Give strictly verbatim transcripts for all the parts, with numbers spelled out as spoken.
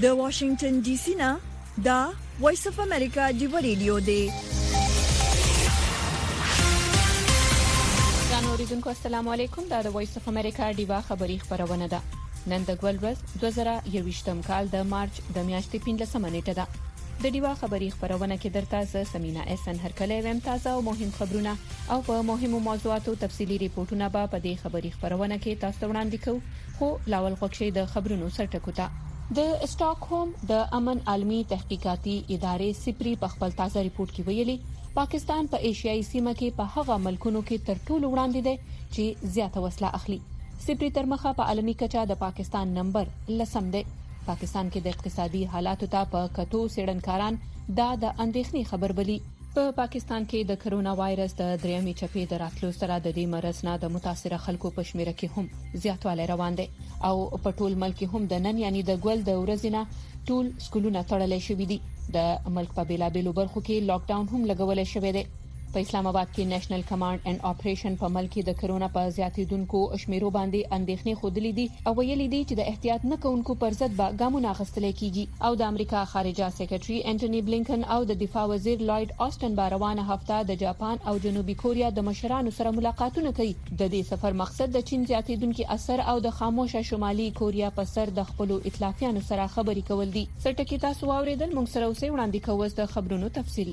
د واشنگټن ډي سي نه دا وایس اف امریکا دی ریډیو دی. اوریدونکو السلام علیکم. دا د وایس اف امریکا دیوا خبری خبرونه ده. نن د ګول ورځ دوه زره یوویشتم کال د مارچ د میاشتې پنځلسمه نیټه ده. د دیوا خبری خبرونه کې درته ز سمینا احسان هرکله ویم تازه او مهم خبرونه او په مهمو موضوعاتو تفصيلي ریپورتونه به په دې خبری خبرونه کې تاسو وړاندې کوو. خو لاول خوښي د خبرونو سرټکو ته د اسټاکهولم د امن عالمي تحقیقاتي ادارې سپری په خپل تازه ریپورت کې ویلي پاکستان په ایشیایي سیمه کې په هغه ملکونو کې تر ټولو وړاندې دی چې زیاته وسله اخلي. سپری تر مخه په عالمي کچه د پاکستان نمبر لسم دی. پاکستان کې د اقتصادي حالاتو ته په کتو سیړنکاران دا د اندېښنې خبر بلی. په پا پاکستان کې د کرونا وایرس د دریمې چپې د راتلو سره د دې مرض نه د متاثره خلکو په شمیره کې هم زیاتوالی روان دی او په ټول ملک هم د نن یعنی د ګول د ورځې نه ټول سکولونه تړلې شوې دي. د ملک په بیلابېلو برخو کې لاک ډاون هم لګولې شوې ده. په اسلام آباد کې نېشنل کمانډ اینڈ اپریشن په ملک د کرونا په زیاتیدونکو شمیرو باندې اندېښنې خودلې دي او ویلي دي چې د احتیاط نه کوونکو پر ضد به ګامونه اخیستل کیږي. او د امریکا خارجه سیکریټري انټونی بلینکن او د دفاع وزیر لایډ آسټن باروانه هفته د جاپان او جنوبي کوریا د مشرانو سره ملاقاتونه کوي. د دې سفر مقصد د چین زیاتیدونکو اثر او د خاموشه شمالي کوریا په سر د خپل ائتلافیانو سره خبرې کول دي. سرټکی تاسو واوریدل. موږ سره اوسې وړاندې کوو د خبرونو تفصیل.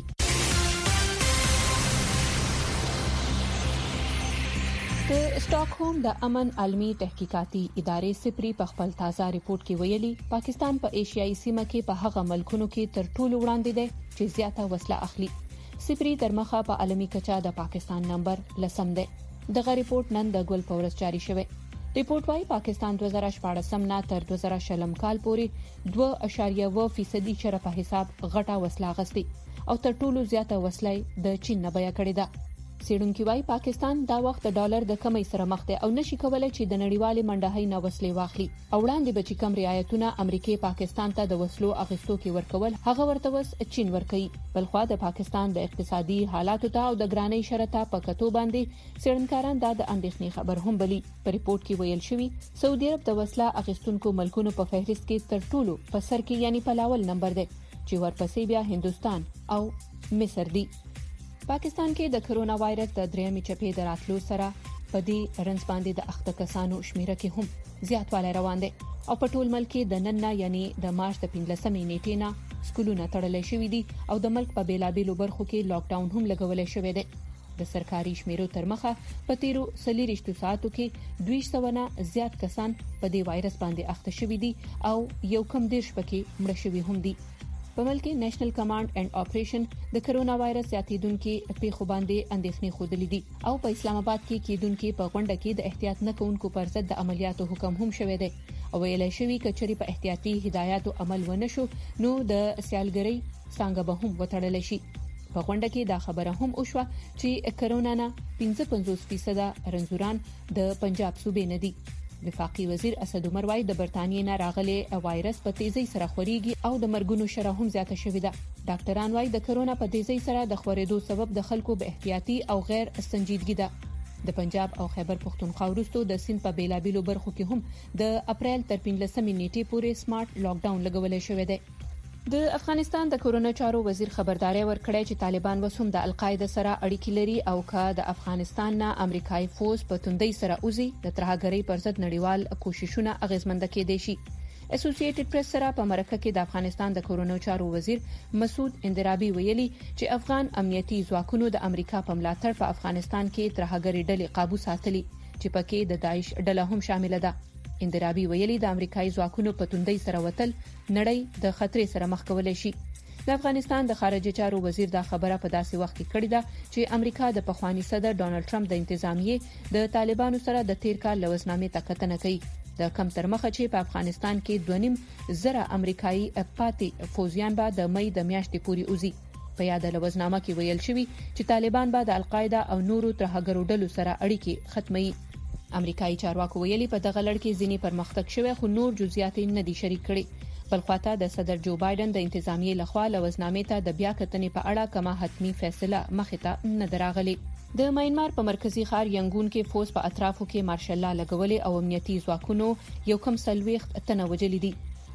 د اسټاکهولم د امن عالمي تحقیقاتي ادارې سپری په خپل تازه ریپورت کې ویلي پاکستان په ایشیایي سیمه کې په هغه ملکونو کې تر ټولو وړاندې دی چې زیاته وسله اخلي. سپری تر مخه په عالمي کچه د پاکستان نمبر لسم دی. دغه ریپورت نن د ګول په ورځ جاری شوی. ریپورت وايي پاکستان دوه زره شپږم نه تر دوه زره شلم کال پورې دوه اعشاریه اووه فیصدي شرف په حساب غټه وسله اخیستې او تر ټولو زیاته وسله د چین نه بیه کړې ده. سیډونکي وايي پاکستان دا وخت د ډالر د کمی سره مخ دی او نشي کولای چې د نړیوالې منډهۍ نه وسلې واخلي. او وړاندې به چې کم رعایتونه امریکای پاکستان ته د وسلو اغستو کې ورکول هغه ورته وس چین ورکوي. بلخو د پاکستان د اقتصادي حالاتو ته او د ګرانۍ شرطه په کتو باندې سیډنکاران دا د اندېښنې خبر هم بلی. په ریپورت کې ویل شوی سعودي عرب د وسله اغستونکو ملکونو په فهرست کې تر ټولو په سر کې یعنی په لاول نمبر دی چې ورپسې بیا هندستان او مصر دي. پاکستان کې د کرونا وایرس د دریمې چپې د راتلو سره په دې رنځ باندې د اخته کسانو شمیره کې هم زیاتوالی روان دی او په ټول ملک کې د نن نه یعنی د مارچ د پنځلسمې نیټې نه سکولونه تړلې شوې دي او د ملک په بیلابېلو برخو کې لاک ډاون هم لګولې شوی دی. د سرکاري شمیرو تر مخه په تیرو څلوېښتو ساعتو کې دوه سوه نه زیات کسان په دې وایرس باندې اخته شوي دي او یو کم دېرش پکې مړه شوي هم دي. په ملک کې نېشنل کمانډ اینڈ اپریشن د کرونا وایرس زیاتیدونکو پیښو باندې اندېښنې خودلې دي او په اسلام آباد کې کېدونکو په غونډه کې د احتیاط نه کوونکو پر ضد د عملیاتو حکم هم شوی دی او ویل شوی کچري په احتیاطي هدایاتو عمل ونشو نو د سیالګرۍ څنګه به هم وټړل شي. په غونډه کې دا خبره هم وشوه چې کرونا نه پنځه پنځوس فیصد رنځوران د پنجاب صوبې نه دي. وفاقي وزیر اسد عمر وايي د برتانیې نه راغلي وایرس په تیزی سره خوريږي او د مرګونو شرح هم زیاته شوې ده. ډاکټران وايي د کرونا په تیزی سره د خورېدو سبب د خلکو به احتیاطي او غیر سنجیدګي ده. د پنجاب او خیبر پختونخوا وروسته د سند په بیلابېلو برخو کې هم د اپریل تر پنځلسمې نیټې پورې سمارټ لاک ډاون لګولې شوې ده. د افغانستان د کرونا چارو وزیر خبرداري ورکړی چې طالبان وسوم د القاعده سره اړیکې لري او کا د افغانستان نه امریکایي فوز په توندۍ سره اوزي د ترهګرۍ پر ضد نړیوال کوششونه اغیزمند کېدي شي. اسوسییټډ پریس سره په مرکه کې د افغانستان د کرونا چارو وزیر مسعود اندرابي ویلي چې افغان امنیتي ځواکونو د امریکا په ملاتړ په افغانستان کې ترهګرۍ ډلې قابو ساتلي چې پکې د داعش ډله هم شامل ده. اندرابي ویلي د امریکایي ځواکونو په توندۍ سره وتل نړۍ د خطر سره مخ کولای شي. د افغانستان د خارجه چارو وزیر دا خبره په داسې وخت کې کړې ده چې امریکا د پخوانی صدر ډانلډ ټرمپ د انتظامیې د طالبانو سره د تیر کال لوزنامې تکتنه کوي. د کم تر مخه چې په افغانستان کې دوه نیم زره امریکایي پاتې فوجیان به د مې د میاشتې پورې اوزي. په یاد لوزنامه کې ویل شوی چې طالبان به د القاعده او نورو ترهګرو ډلو سره اړیکې ختمي. امریکایي چارواکو ویلي په دغه لړ کې ځینې پرمختګ شوی خو نور جزئیات نه دي شریک کړي. بلخواته د صدر جو بایدن د انتظامیې لخوا لوزنامې ته د بیا کتنې په اړه کومه حتمی فیصله مخې ته نه دراغلي. د ماینمار په مرکزی ښار ینګون کې فوز په اطرافو کې مارشل لا لګولې او امنیتي ځواکونو یو کم سلويخت تنه وجلې دي.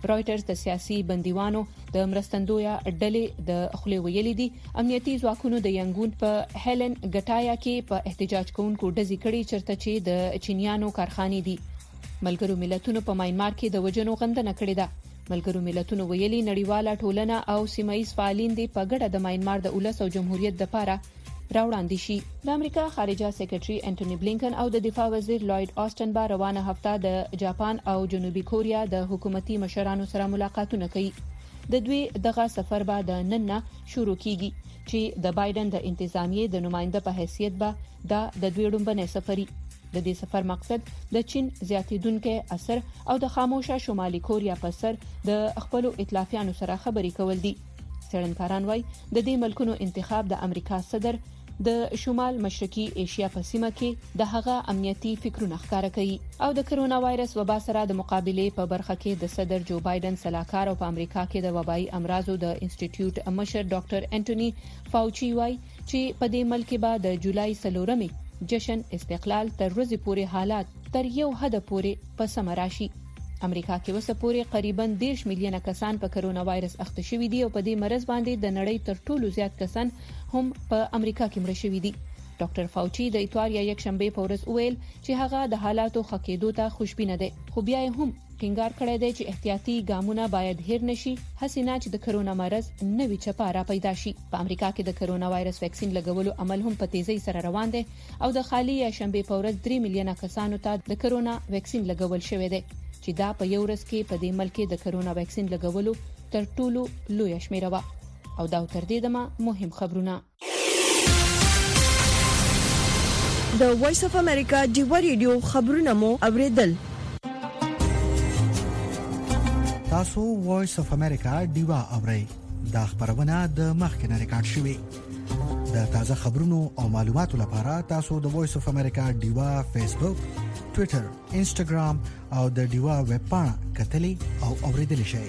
رويټرز د سیاسي بندیوانو د مرستندویا ډلې د خولي ویلي دي امنیتي ځواکونو د ینګون په هیلن ګټایا کې په احتجاج کوونکو ډزې کړي چرته چې د چینیانو کارخانې دي. ملګرو ملتونو په ماینمار کې د وجنو غندنه کړې ده. ملګرو ملتونو ویلي نړیواله ټولنه او سیمایي فعالین دي په ګډه د ماینمار د ولس او جمهوریت لپاره راوړاندې شي. د امریکا خارجه سیکریټري انټونی بلینکن او د دفاع وزیر لوید آسټن به روانه هفته د جاپان او جنوبي کوریا د حکومتي مشرانو سره ملاقاتونه کوي. د دوی دغه سفر به د نن نه شروع کیږي چې د بایدن د انتظامیې د نماینده په حیثیت به دا د دوی لومړنی سفري. د دې سفر مقصد د چین زیاتیدونکو اثر او د خاموشه شمالي کوریا په سر د خپل ائتلافیانو سره خبرې کول دي. څېړنکاران وايي د دې ملکونو انتخاب د امریکا صدر د شمال مشرقي ایشیا په سیمه کې د هغه امنیتي فکرونه ښکارا کوي او د کرونا وایرس وبا سره د مقابله په برخه کې د صدر جو بایدن سلاکار او په امریکا کې د وبایي امراضو د انسټیټیوټ مشر ډاکټر انټونی فاوچی وايي چې په دې ملک کې به د جولای سلورمې جشن استقلال تر ورځې پورې حالات تر یو حد پورې په سم راشي. امریکا کې وسه پورې تقریبا دیرش میلیونه کسان په کرونا وایرس اخته شوي دي او په دې مرض باندې د نړۍ تر ټولو زیات کسان هم په امریکا کې مړ شوي دي. ډاکټر فاوچی د اتوار یا یک شنبه په ورځ ویل چې هغه د حالاتو خکېدو ته خوشبینه ده، خو بیا هم ټینګار کړی دی چې احتیاطي ګامونه باید هیر نشي حسینه چې د کرونا مرض نوې چپه را پیدا شي. په امریکا کې د کرونا وایرس ویکسین لګولو عمل هم په تیزی سره روان دی او د خالي یا شنبه په ورځ درې میلیونه کسانو ته د کرونا ویکسین لګول شوی دی چې دا په یو ورځ کې په دې ملک د کرونا ویکسین لګولو تر ټولو لوی شمیره و. او دا تر دې دمه مهم خبرونه. د وایس اف امریکا ډیو ریډیو خبرونه مو اوریدل. تاسو وایس اف امریکا ډیوا اورئ. دا خبرونه د مخکنه ریکارډ شوې. د تازه خبرونو او معلوماتو لپاره تاسو د وایس اف امریکا ډیوا فیسبوک، ټوئیټر، انسټاګرام او د ډیوا ویب پاڼه کتلې او اوریدل شئ.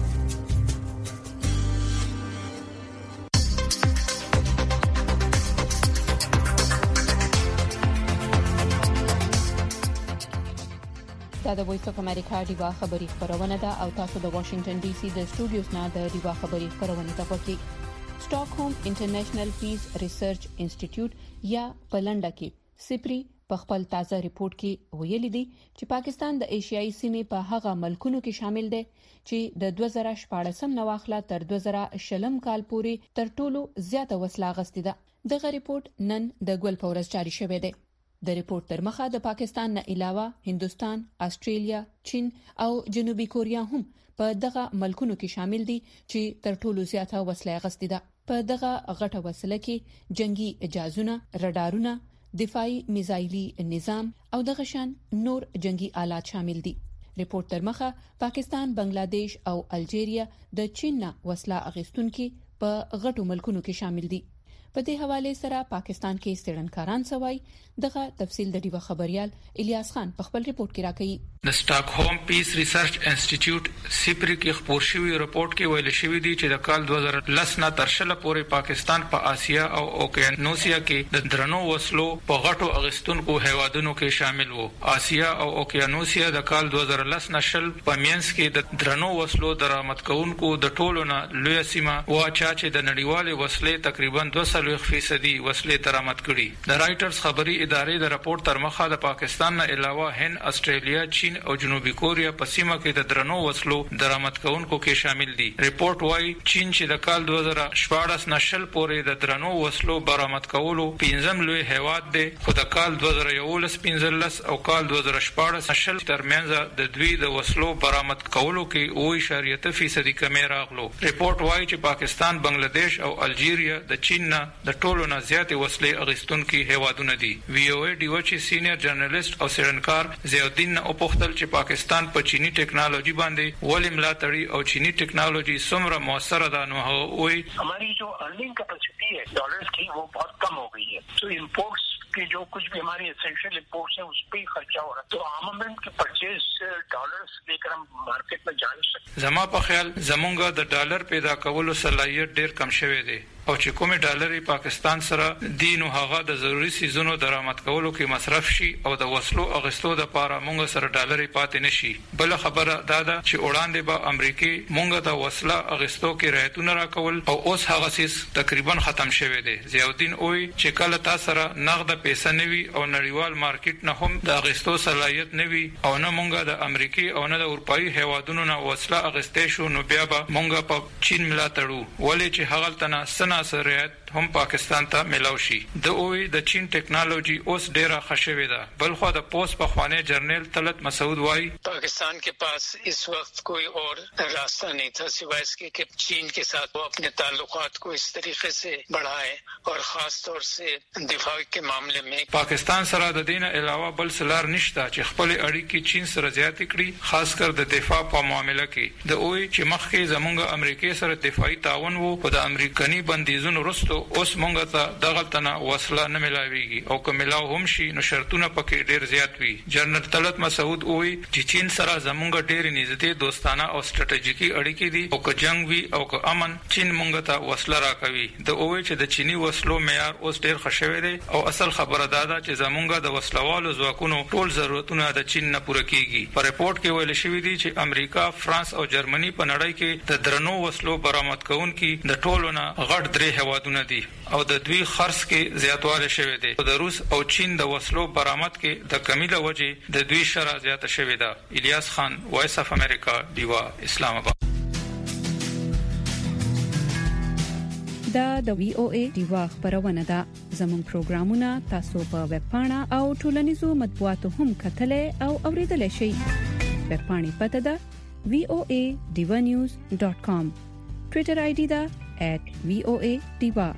دا د وایس اف امریکا ډیوا خبری خبرونه ده او تاسو د واشنگټن ډي سي د سټوډیوز نه د ډیوا خبری خبرونه تاسو سټاکهولم انټرنیشنل پیس ریسرچ انسټیټیوټ یا پلنډا کې سپری په خپل تازه ریپورت کې ویلي دي چې پاکستان د ایشیایي سیمې په هغه ملکونو کې شامل دی چې د دوه زره شپږ نه واخله تر دوه زره شلم کال پورې تر ټولو زیاته وسله غستې ده. دغه ریپورت نن د ګول پورس جاری شوی دی. د ریپورت تر مخه د پاکستان نه علاوه هندستان، استرالیا، چین او جنوبي کوریا هم په دغه ملکونو کې شامل دي چې تر ټولو زیاته وسله غستې ده. په دغه غټه وسله کې جنگي جهازونه، رډارونه، دفاعي میزایلي نظام او دغه شان نور جنگي آلات شامل دي. ریپورت تر مخه پاکستان، بنگلاديش او الجیریا د چین نه وسله اخیستونکو په غټو ملکونو کې شامل دي. په دې حواله سره پاکستان کې څېړنکاران سوای دغه تفصیل د ډیوا خبريال الیاس خان په خپل ریپورت کې راکړي. د سټاکهولم پیس ریسرچ انسټیټیوټ سپری کې خبر شوی ریپورت کې ویل شوی دی چې د کال دوه زره لس نه تر شل پورې پاکستان په آسیا او اوکیانوسیا کې د درنو وسلو په غټو اغستونکو هیوادونو کې شامل وو. آسیا او اوکیانوسیا د کال دوه زره لس نه شل په مینس کې د درنو وسلو درآمد کوونکو د ټولو نه لوی سیمه وا چې د نړیوالې وسلې تقریبا دوه سل فیصدي وسلې درآمد کړي. د رائټرز خبري ادارې د راپور تر مخه د پاکستان نه علاوه هند، استرالیا، چین او جنوبي کوریا په سیمه کې د درنو وسلو درآمد کوونکو کې شامل دي. ریپورت وايي چین چې د کال دوه زره شپږ نه شل پورې د درنو وسلو برآمد کولو پنځم لوی هیواد دی، خو د کال دوه زره یولس پنځلس او کال دوه زره شپږ نه شل ترمنځ د دوی د وسلو برآمد کولو کې اوه اشاریه اتیا فیصدي کمی راغلو. ریپورت وايي چې پاکستان، بنگلاديش او الجیریا د چین نه د ټولو نه زیاتې وسلې اغستونکي هیوادونه دي. وی او ای ډیو چې سینیئر جرنالیست او څېړنکار ضیاءالدین او پختل چې پاکستان په چینی ټیکنالوژي باندې ولې ملاتړي او چینی ټیکنالوژي څومره موثره ده نو هغه وایي हमारी जो earning capacity है डॉलर्स की वो बहुत कम हो गई है. तो इंपोर्ट्स कि जो कुछ भी हमारी एसेंशियल इंपोर्ट्स हैं उस पर ही खर्चा हो रहा है, तो आर्मामेंट की परचेज डॉलर्स लेकर हम मार्केट में जा नहीं सकते। زما په خیال زمونږ د ډالر پیدا کولو صلاحیت ډیر کم شوی دی او چې کومه ډالر پاکستان سره دین او هغه د ضروري سيزونو درآمد کولو کې مصرف شي او د وسلو اغستو د پاره مونږ سره ډالر پاتې نشي. بل خبره دا ده چې وړاندې به امریکای مونږ ته وسله اغستو کې رعایتونه راکول او اوس هغه سیس تقریبا ختم شوی دی. ضیاءالدین اوی چې کله تاسو سره نقد پیسې نوي او نړیوال مارکیټ نه هم د اغستو صلاحیت نوي او نه مونږ د امریکای او نه د اروپאי هیوادونو نه وسله اغستې شو نو بیا به مونږ په چین ملاتړو ولې چې هغه تنه سنا سره هم پاکستان ته ملاوي شي. د اوې د چین ټیکنالوژي اوس ډیره خښوي ده. بل خو د پوسټ په خوانه جرنل طلعت مسعود وايي पाकिस्तान के पास इस वक्त कोई और रास्ता नहीं था सिवाय इसके कि चीन के साथ वो अपने ताल्लुकात को इस तरीके से बढ़ाए और खास तौर से दिफा के मामले में पाकिस्तान सره د دین علاوه بل سلار نشته چې خپل اړیکې چین سره زیات کړي خاص کر د دفاع په معاملې کې. د اوې چې مخکې زمونږ امریکای سره دفاعي تعاون وو په د امریکایي بندیزونو وروسته اوس مونږ ته دغه تنه وسله نه ملاويږي او که ملاو هم شي نو شرطونه پکې ډیر زیات وي. جنرال طلعت مسعود اوی چې چین سره زمونږ ډیر نږدې دوستانه او ستراتیژیکي اړیکې دي او که جنگ وي او که امن چین مونږ ته وسله راکوي. د اوی چې د چینی وسلو معیار اوس ډیر خښوي دي او اصل خبره دا ده چې زمونږ د وسلوالو ځواکونو ټول ضرورتونه د چین نه پوره کیږي. په ریپورت کې ویل شوی دی چې امریکا، فرانس او جرمني په نړۍ کې د درنو وسلو برآمد کوونکي د ټولو نه غټ درې هوادونه دي او د دوی خرڅ کې زیاتوالی شوی دی. د روس او چین د وسلو برآمد کې د کمی له وجې د دوی شرح زیاته شوې ده. الیاس خان، وایس اف امریکا، ډیوا، اسلام آباد. دا د وی او ای ډیوا خبرونه ده. زموږ پروګرامونه تاسو په ویب پاڼه او ټولنیزو مطبوعاتو هم کتلای او اوریدلای شئ. ویب پاڼې پته ده وی او ای ډیوا نیوز ډاٹ کام. ټوئیټر آی ډی ده ایٹ وی او ای ډیوا.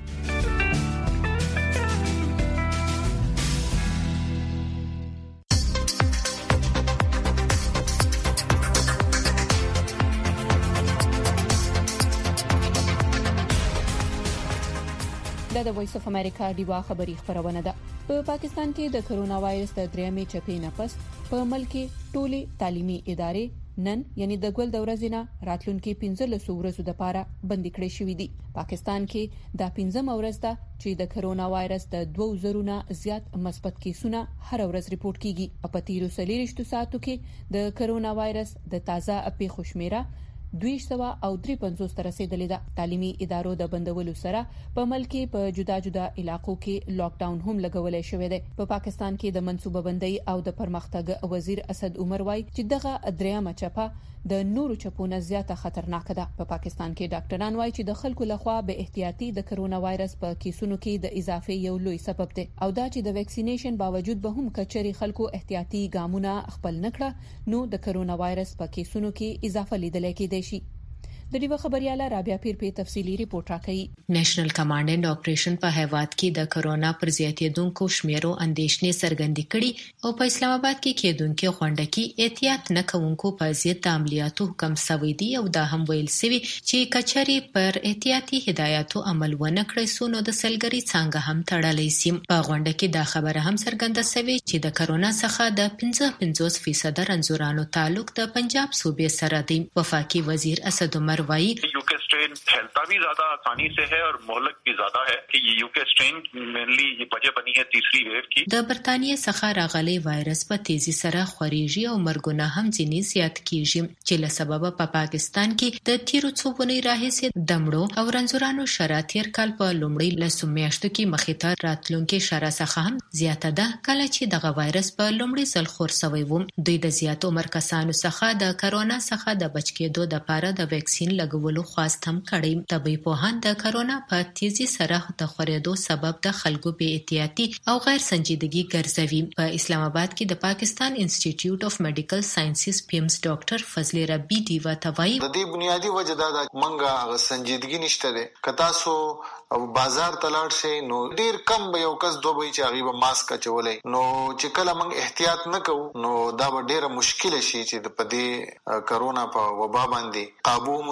دا د وایس اف امریکا ډیوا خبری خبرونه ده. په پاکستان کې د کرونا وایرس د درېمې چپې نه پس په ملک کې ټولې تعلیمي ادارې نن یعنی د ګل د ورځې نه راتلونکي پنځلس ورځې د پاره بندي کړې شوې دي. پاکستان کې دا پنځم ورځ ده چې د کرونا وایرس د دوه زره نه زیات مثبت کیسونه هر ورځ ریپورت کیږي. په تیرو څلورشتو ساعتو کې د کرونا وایرس د تازه اپی خوشمیره دوه سوه او درې پنځوس تر رسیدلې ده. تعلیمي ادارو د بندولو سره په ملک په جدا جدا علاقو کې لاک ډاون هم لګولای شوی دی. په پاکستان کې د منصوبه بندي او د پرمختګ وزیر اسد عمر وای چې دغه درېمه چپه د نورو چپونو زیاته خطرناک ده. په پاکستان کې ډاکټران وایي چې د خلکو لخوا به احتیاطي د کرونا وایرس په کیسونو کې د اضافه یو لوی سبب دی او دا چې د ویکسینیشن باوجود به هم کچري خلکو احتیاطي ګامونه خپل نکړه نو د کرونا وایرس په کیسونو کې اضافه لیدل کېدای شي. د دې خبرياله رابعه پیر په تفصيلي ریپورت راکړي. نېشنل کمانډ اینڈ اپریشن په هیواد کې د کرونا پر زیاتېدونکو شمیرو اندېښنې څرګندې کړي او په اسلام آباد کې کېدونکو غونډه کې احتیاط نه کوونکو په ضد د عملیاتو حکم شوی دی او دا هم ویل شوی چې کچري پر احتیاطي هدایاتو عمل ونه کړي سو نو د سلګري څنګه هم تړلې سیم. په غونډه کې دا خبره هم څرګنده شوی چې د کرونا څخه د پنځه پنځوس فیصد رنځورانو تعلق د پنجاب صوبې سره دی. وفاقي وزیر اسد عمر यूके स्ट्रेन फैलता भी ज्यादा आसानी से है और मोहलक भी ज्यादा है कि ये यूके स्ट्रेन मेनली ये वजह बनी है तीसरी वेव की. د برتانیې څخه راغلي وایرس په تیزی سره خوريږي او مرګونه هم ځینې زیات کیږي چې له سببه په پاکستان کې د تیرو څو ونې راهیسې د مړو او رنځورانو شراتیر کال په لومړی لسو میاشتو کې مخې ته راتلونکي شرا څخه هم زیاته ده کله چې دغه وایرس په لومړی ځل خور شوی و. دوی د زیات عمر کسانو څخه د کرونا څخه د بچ کېدو لپاره د ویکسین لګولو خواست هم کړی. طبي پوهان د کرونا په تیزی سره د خورېدو سبب د خلکو بې احتیاطي او غیر سنجیدګي ګرځوي. په اسلام آباد کې د پاکستان انسټیټیوټ اف میډیکل ساينسز پیمز ډاکټر فضل ربی دیوا توای د دې بنیادی وجه دا د منګه هغه سنجیدګي نشته ده. کتا سو او بازار تلاړ شي نو ډیر کم به یو کس دوه به چې هغه ماسک چولې نو چې کله موږ احتیاط نکوو نو دا به ډیره مشکل شي چې د پدې کرونا په وبا باندې قابو مونږ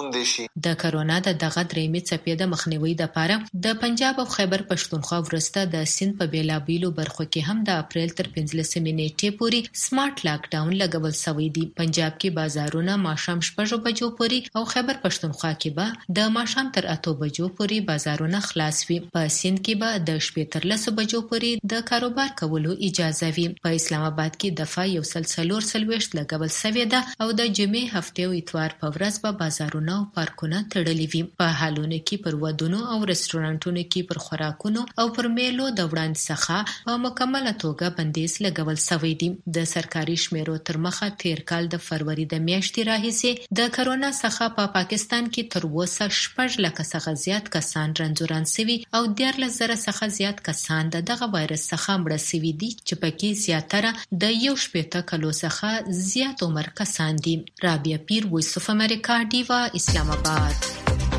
موندې شي. د کرونا د دغه درېمې څپې د مخنیوي لپاره د پنجاب او خیبر پښتونخوا ورسته د سند په بیلابیلو برخو کې هم د اپریل تر پنځلسمې نیټې پورې سمارټ لاک ډاون لګول شوی دی. پنجاب کې بازارونه ماښام شپږ بجو پورې او خیبر پښتونخوا کې به د ماښام تر اته بجو پورې بازارونه خلاص وي. په سند کې به د شپې تر لس بجو پورې د کاروبار کولو اجازه وي. په اسلام آباد کې دفعه یو سل څلور څلوېښت لګول شوی ده او د جمعې هفته او اتوار په ورځ به بازارونه او پارکونه تړلي وي. په حالونو کې پر ودونو او رستورانټونو کې پر خوراکونو او پر میلو د وړاندې څخه په مکمله توګه بندیز لګول شوی دی. د سرکاري شمیرو تر مخه تیر کال د فروری د میاشتې راهیسې د کرونا څخه په پا پاکستان کې تر اوسه شپږ لکه څخه زیات کسان رنځوران شوي او دیارلس زره څخه زیات کسان د دغه وایرس څخه مړه شوي دي چې پکې زیاتره د یو شپېته کلو څخه زیات عمر کسان دي. رابعه پیر، وایس اف امریکا، ډیوا، اسلام آباد.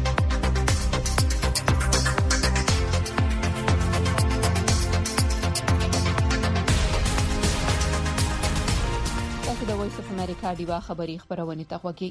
د امریکا ډیوا خبری خبرونه تغوږی.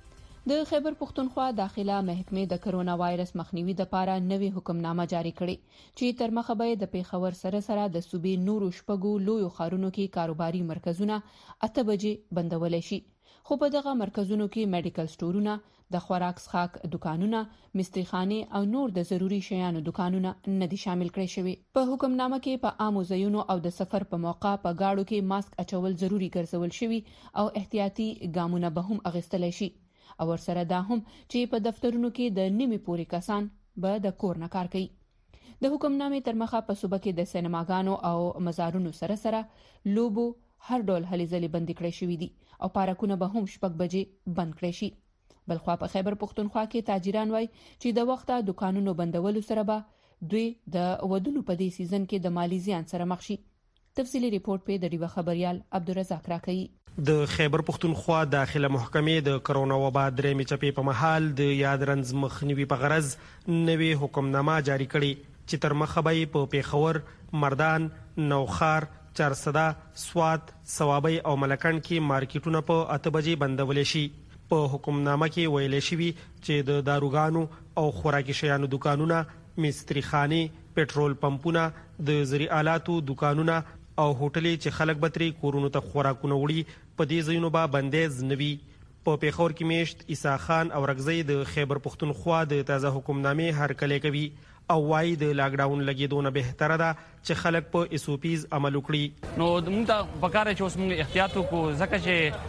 د خیبر پښتونخوا داخله محکمې د کرونا وایرس مخنیوي لپاره نوې حکمنامه جاری کړې چې تر مخه به د پیښور سره سره د صوبې نورو شپږو لویو ښارونو کې کاروباري مرکزونه اته بجې بندول شي. خو په دغه مرکزونو کې میډیکل سٹورونه، د خوراک څښاک دکانونه، مستریخانه او نور د ضروري شیانو دکانونه نه دي شامل کړي شوی. په حکمنامه کې په عامو ځایونو او د سفر په موقع په گاډو کې ماسک اچول ضروری ګرځول شوی او احتیاطي ګامونه به هم اخیستل شي. او ورسره دا هم چې په دفترونو کې د نیمه پوري کسان به د کور نه کار کوي. د حکمنامې تر مخه په صوبه کې د سینماګانو او مزارونو سره سره لوبو هر ډول هلي ځلې بند کړي شوی دي او پارکونه به هم شپږ بجې بند کړي شي. بلخوا په خیبر پښتونخوا کې تاجران وای چې د وخته دکانونو بندولو سره به دوی د ودونو په دې سیزن کې د مالی زیان سره مخ شي. تفصیلی ریپورت په د ډیوا خبريال عبدالرزاق راکړي. د خیبر پښتونخوا داخله محکمې د کرونا وبا درېمې څپې په مهال د یادرنز مخنیوي په غرض نوې حکمنامه جاری کړې چې تر مخه به په پیښور، مردان، نوخار، چارسده، سوات، صوابۍ او ملکند کې مارکیټونه په اته بجې بندول شي. په حکمنامه کې ویل شوی چې د داروګانو او خوراکي شیانو دکانونه، مستریخانه، پټرول پمپونه، د زری آلاتو دکانونه او هوټلې چې خلک بتري کورونو ته خوراکونه وړي په دې ځایونو به بندیز نوي. په پیښور کې میشت عیسی خان او رغزی د خیبر پښتونخوا د تازه حکمنامې هرکلی کوي او وايي د لاک ډاون لګیدونه بهتره ده چې خلک په اس او پیز عمل وکړي. نو موږ ته پکاره چې اوس موږ احتیاط وکړو ځکه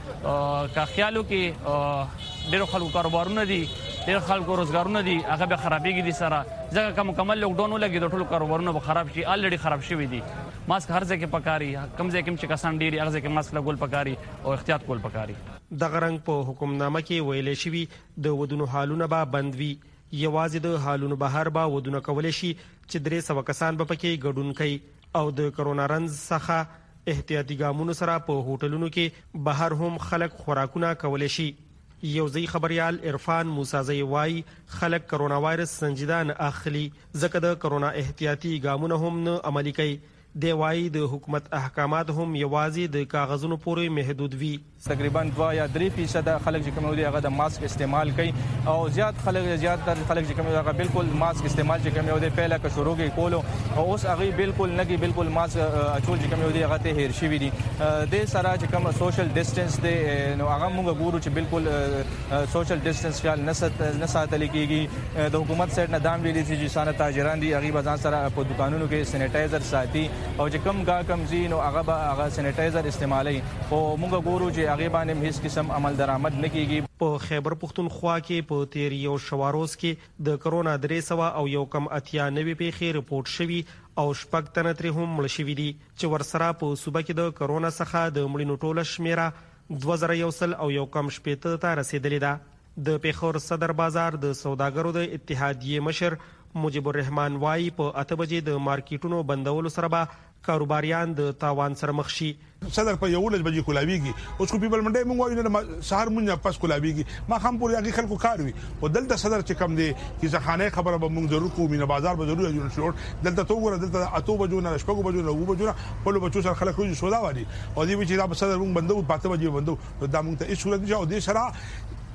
چې کا خیالو کې ډېر خلکو کاروبارونه دي، ډېر خلکو روزګارونه دي، هغه به خرابېږي دي سره ځکه که مکمل لاک ډاون ولګي د ټولو کاروبارونه به خراب شي. الریډي خراب شوي دي. ماسک هر ځای کې پکاري، کم ځای کې چې کسان ډېری هغه ځای کې ماسک لګول پکاري او احتیاط کول پکاري. دغه رنګ په حکمنامه کې ویل شوی د ودونو حالونه به بند وي. یوازې د حالونو بهر به ودونه کولای شي چې درې سوه کسان به پکې ګډون کوي او د کرونا رنځ څخه احتیاطي ګامونو سره په هوټلونو کې بهر هم خلک خوراکونه کولای شي. یوځای خبريال عرفان موسازی وای خلک کرونا وایرس سنجیده نه اخلي ځکه د کرونا احتیاطي ګامونه هم نه عملي کوي. دی وایي د حکومت احکامات هم یوازې د کاغذونو پورې محدود وي. تقریبا دوه یا درې فیصد خلک چې کوم دی هغه د ماسک استعمال کوي او زیات خلک زیات تر خلک چې کوم دی هغه بالکل ماسک استعمال چې کوم دی پهله که شروع کې کولو او اوس هغه بالکل نه کې بالکل ماسک اچول چې کوم دی هغه ته هیر شي دي. د سره چې کوم سوشل ډیسټنس دی نو هغه موږ ګورو چې بالکل سوشل ډیسټنس خیال نه ساتل کیږي. د حکومت سره نه دام ویلي چې سانه تاجران دي هغه ځان سره په دکانونو کې سینیټایزر ساتي او چې کم گا کم زین او هغه به هغه سینیټایزر استعمالي او موږ ګورو چې هغه باندې هیڅ قسم عمل درآمد نه کیږي. په خیبر پښتونخوا کې په تیر یو شواروز کې د کرونا درې سوه او یو کم اتیا نوي پیښې رپورټ شوي او شپږ تنه ترې هم مړه شوي دي چې ورسره په صوبه کې د کرونا څخه د مړینو ټوله شمیره دوه زره یو سل او یو کم شپېته ته رسیدلې ده. د پیښور صدر بازار د سوداګرو د اتحادیې مشر مجيب الرحمن وای په اته بجې د مارکیټونو بندولو سره به کاروباریان د تاوان سره مخ شي. صدر په یولس بجې کولاویږي اوس کو پیپل منډه موږ وایو نه سهار مونږه پس کولاویږي ما هم پورې هغه خلکو کار وي او دلته صدر چې کم دی چې ځخانه خبره به موږ ضرور کوو مینه بازار به ضرور جوړ شي. دلته تو ګوره دلته اتو بجو نه شپږ بجو نه و بجو نه په لو بچو سره خلک روزي سودا وادي او دی چې دا صدر موږ بندو پاته بجې بندو دا موږ ته هیڅ صورت نشي او دې سره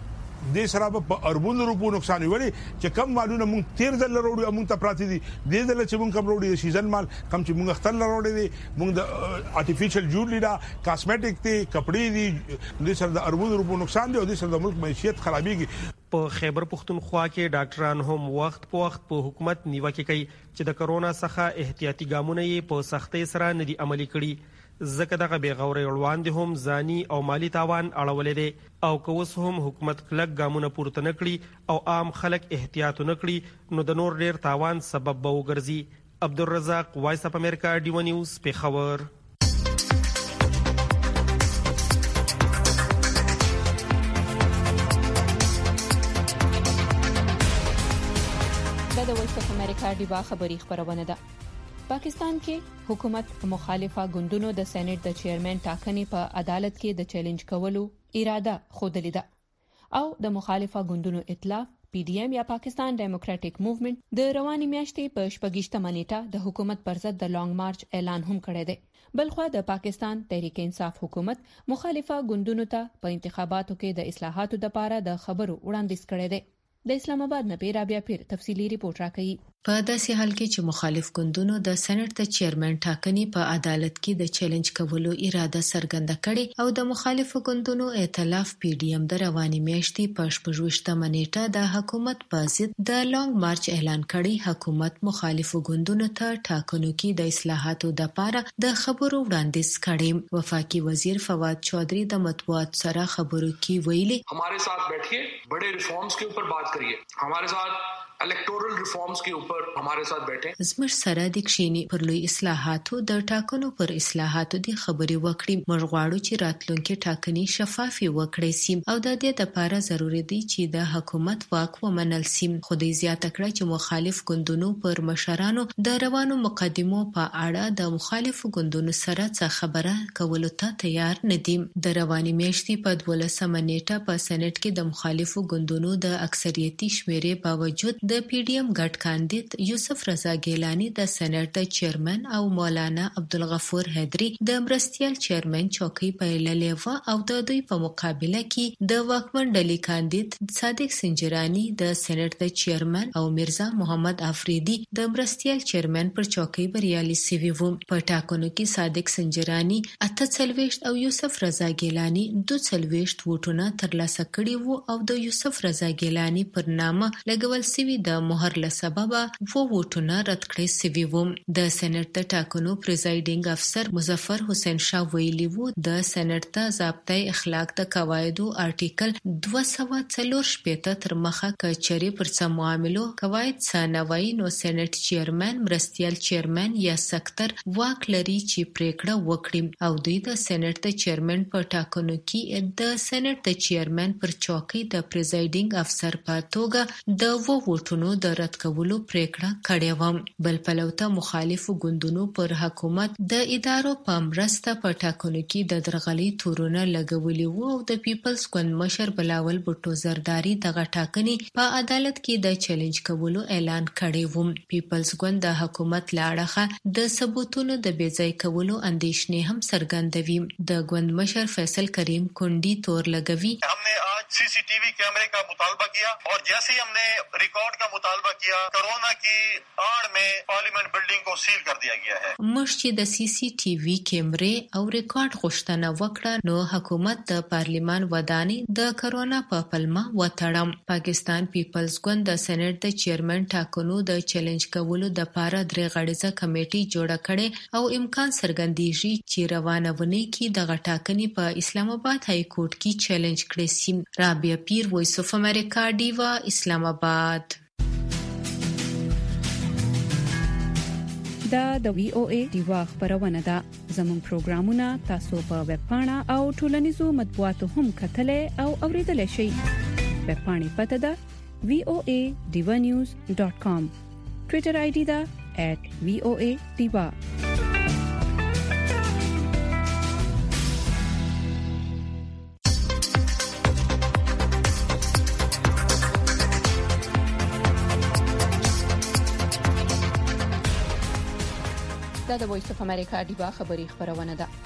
د سره په اربونو روپو نقصان ویلي چې کم مالونه مونږ تیر ځل وروړو مونږ ته پراتی دي د ځل چې مونږ کم وروړي سیزن مال کم چې مونږ اختر وروړي دي مونږ د ارتفیشل جوړلی دا کاسمیټک دي کپڑے دي د سره د اربونو روپو نقصان دي او د سره د ملک معیشت خرابېږي. په خیبر پختونخوا کې ډاکټران هم وخت په وخت په حکومت نیوکه کوي چې د کرونا څخه احتیاطي ګامونه یې په سختۍ سره نه دي عملي کړي ځکه دغه بې غوري وړاندې هم ځاني او مالی تاوان اړولې دي او که اوس هم حکومت کلک ګامونه پورته نه کړي او عام خلک احتیاط نه کړي نو د نور ډیر تاوان سبب به وګرځي. عبدالرزاق وایس اف امریکا ډیو نیوز پیښور. د وایس اف امریکا ډیوا خبری خبرونه ده. پاکستان کې حکومت مخالفه ګوندونو د سېنات د چیرمن ټاکنې په عدالت کې د چیلنج کولو اراده خوده لیده او د مخالفه ګوندونو ائتلاف پی ډی ایم یا پاکستان ډیموکراټک موومېنټ د رواني میاشتې په شپږشتمه نیټه د حکومت پر ضد د لانګ مارچ اعلان هم کړی دی. بلخو د پاکستان تحریک انصاف حکومت مخالفه ګوندونو ته په انتخاباتو کې د اصلاحاتو لپاره د خبرو وړاندیز کړی دی. د اسلام آباد نه پیر بیا پیر تفصیلی ریپورت راکړي. په داسې حال کې چې مخالف ګوندونو د سېنات د چیرمن ټاکنې په عدالت کې د چیلنج کولو اراده څرګنده کړې او د مخالف ګوندونو ائتلاف پی ډی ایم د رواني میاشتې په شپږویشتمه نیټه د حکومت په ضد د لانګ مارچ اعلان کړی. حکومت مخالف ګوندونو ته ټاکنو کې د اصلاحاتو لپاره د خبرو وړاندیز کړي. وفاقي وزیر فواد چودھری د مطبوعات سره خبرو کې ویلي हमारे साथ बैठिए बड़े रिफॉर्म्स के ऊपर बात करिए हमारे साथ इलेक्टोरल रिफॉर्म्स के ऊपर हमारे साथ बैठे زمر سره د کښینی پر لوی اصلاحاتو د ټاکنو پر اصلاحاتو د خبري وکړي. موږ غواړو چې راتلونکي ټاکنې شفافي وکړي سي او د دې لپاره ضروري دي چې د حکومت واک ومنل سي. خو د زیاته کړه چې مخالف ګوندونو پر مشرانو د روانو مقدمو په اړه د مخالف ګوندونو سره څه خبره کولو ته تیار نه دي. د رواني میاشتې په دولسمه نیټه په سېنات کې د مخالف ګوندونو د اکثریتي شمیرې باوجود د پی ډی ایم ګډ کاندید یوسف رضا ګیلانی د سېنات د چیرمن او مولانا عبدالغفور حیدری د مرستیال چیرمن چوکۍ پیللې و او د دوی په مقابله کې د واکمن ډلې کاندید صادق سنجرانی د سېنات د چیرمن او مرزا محمد افریدی د مرستیال چیرمن پر چوکۍ بریالي سوي وو. په ټاکنو کې صادق سنجرانی اته څلوېښت او یوسف رضا ګیلانی دوه څلوېښت ووټونه ترلاسه کړي وو او د یوسف رضا ګیلانی پر نامه لګول سوي د مهر له سببه وو ووټونه رد کړي سوي وو. د سېنات د ټاکنو پریزایډینګ افسر مظفر حسین شاه ویلي وو د سېنات ته ضابطه اخلاق د قواعدو ارټیکل دوه سوه څلور شپېته تر مخه کچري پر څه معاملو قواعد څنوي نو سېنات چیرمن مرستیال چیرمن یا سکتر واک لري چې پریکړه وکړي او دوی د سېنات د چیرمن په ټاکنو کې د سېنات د چیرمن پر چوکۍ د پریزایډینګ افسر په توګه د وو ووټونو د رد کولو پریکړه کړې و. بل پلوته مخالف ګوندونو پر حکومت د ادارو په مرسته په ټاکنو کې د درغلي تورونه لګولي وو او د پیپلز ګوند مشر بلاول بوټو زرداری دغه ټاکنې په عدالت کې د چیلنج کولو اعلان کړی و. پیپلز ګوند د حکومت لاړه د ثبوتونو د بیځای کولو اندیشنې هم څرګندوي. د ګوند مشر فیصل کریم کونډي تور لګوي हमने आज सीसीटीवी कैमरे का मुतालबा किया और जैसे ही हमने रिकॉर्ड का मुतालबा किया कोरोना की आड़ में पार्लियामेंट बिल्डिंग को सील कर दिया गया है. مشچې د سی سی ټي وي کیمرې او ریکارډ غوښتنه وکړه نو حکومت د پارلیمان ودانۍ د کرونا په پلمه وتړم. پاکستان پیپلز ګوند د سېنات د چیرمن ټاکنو د چیلنج کولو د پاره درې غړیزه کمیټي جوړه کړي او امکان څرګندېږي چې روانه ونی کې د غټاکنې په اسلام آباد های کورټ کې چیلنج کړي سي. رابعه پیر وایس اف امریکا ډیوا اسلام آباد. دا د وی او ای ډیوا خبرونه ده. زموږ پروګرامونه تاسو په ویب پاڼه او ټولنیزو مطبوعاتو هم کتلې او اوریدلای شئ. ویب پاڼې پته ده وی او ای ډیوا نیوز ډاٹ کام. ټوئیټر آی ډی ده ایٹ وی او ای ډیوا. دا د وایس اف امریکا ډیوا خبری خبرونه ده.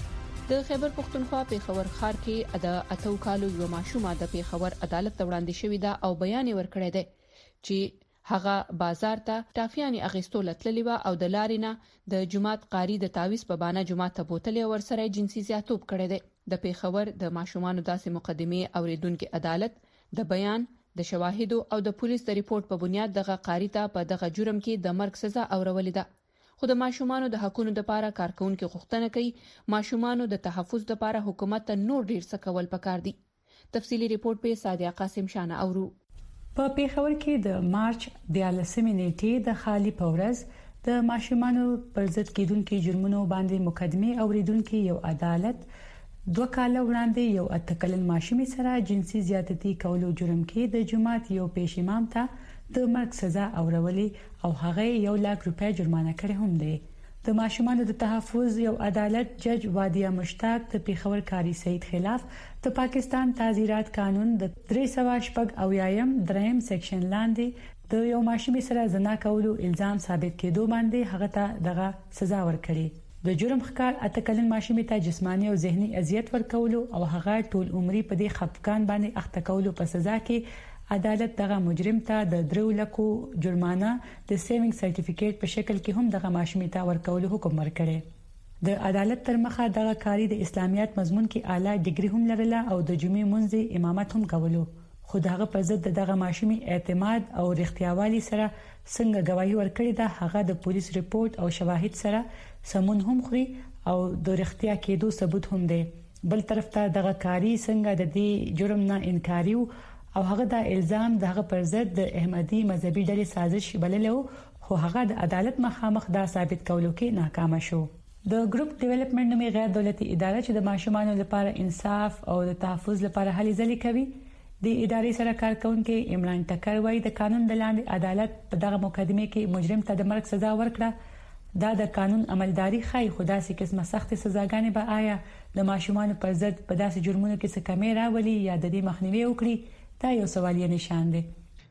د خیبر پختونخوا پیښور ښار کې د اتو کالو یو ماشومه د پیښور عدالت ته وړاندې شوې ده او بیان یې ورکړی دی چې هغه بازار ته ټافیانی اغستو لتللی و او د لارینا د جماعت قاری د تعویض په بانه جماعت ته بوتل ور سره جنسي زیاتوب کړی دی. د پیښور د ماشومانو داسې مقدمه اوریدونکو عدالت د بیان د شواهدو او د پولیس د ریپورت په بنیاد دغه قاری ته په دغه جرم کې د مرګ سزا اورولې ده. خو د ماشومانو د حقوقو لپاره کارکونکو غوښتنه کوي ماشومانو د تحفظ لپاره حکومت ته نور ډیر څه کول پکار دي. تفصيلي ریپورت په سادیا قاسم شانه اورو. په پیښور کې د مارچ د لسمې نیټې د خالي پورز د ماشومانو پر ضد کېدونکو جرمونو باندې مقدمه اوریدونکو یو عدالت دوه کال وړاندې یو اتکلن ماشومې سره جنسي زیاتتی کولو جرم کې د جماعت یو پیش امام ته د مرګ سزا اورولې او هغه یو لک روپۍ جرمانه کړې هم دی. د ماشومانو د تحفظ یو عدالت جج وادیا مشتاق د پیښور کاری سید خلاف د پاکستان تعزیرات قانون د درې سوه شپږ او یایم دریم سیکشن لاندې د یو ماشومې سره زنا کولو الزام ثابت کېدو باندې هغه ته دغه سزا ورکړي. د جرم ښکار اتکلن ماشومې ته جسمانی او ذهني اذیت ورکولو او هغه ټول عمرې په دې خفقان باندې اخته کولو په سزا کې عدالت دغه مجرم ته د درو لکو جرمانه د سیوینګ سرټیفیکیټ په شکل کې هم دغه ماشومې ته ورکولو حکم ورکړي. د عدالت تر مخه دغه کاری د اسلامیت مضمون کې اعلی ډیګري هم لرله او د جمعې منځ امامت هم کولو. خو دغه په ضد دغه ماشومې اعتماد او رښتیاوالي سره څنګه گواهی ورکړي ده هغه د پولیس ریپورت او شواهد سره سمون هم خوري او د رښتیا کېدو ثبوت هم دی. بل طرف ته دغه کاری څنګه د دې جرم نه انکاریو او هغه د الزام دغه پر ضد د احمدي مذهبي ډلې سازش بللو خو هغه د عدالت مخامخ دا ثابت کولو کې ناکام شو. د ګروپ ډیولپمنٹ نومي غیر دولتي اداره چې د ماشومانو لپاره انصاف او د تحفظ لپاره هلې ځلې کوي د ادارې سره کارکونکو عمران ټکر وایي د قانون د لاندې عدالت په دغه مقدمه کې مجرم ته د مرګ سزا ورکړه دا د قانون عملداري خای خدا سي قسمه سخت سزاګانې به آیا د ماشومانو پر ضد په داسې جرمونو کې څه کمی راولي یا د دې مخنیوي وکړي دا یو سوالیه نشان دی.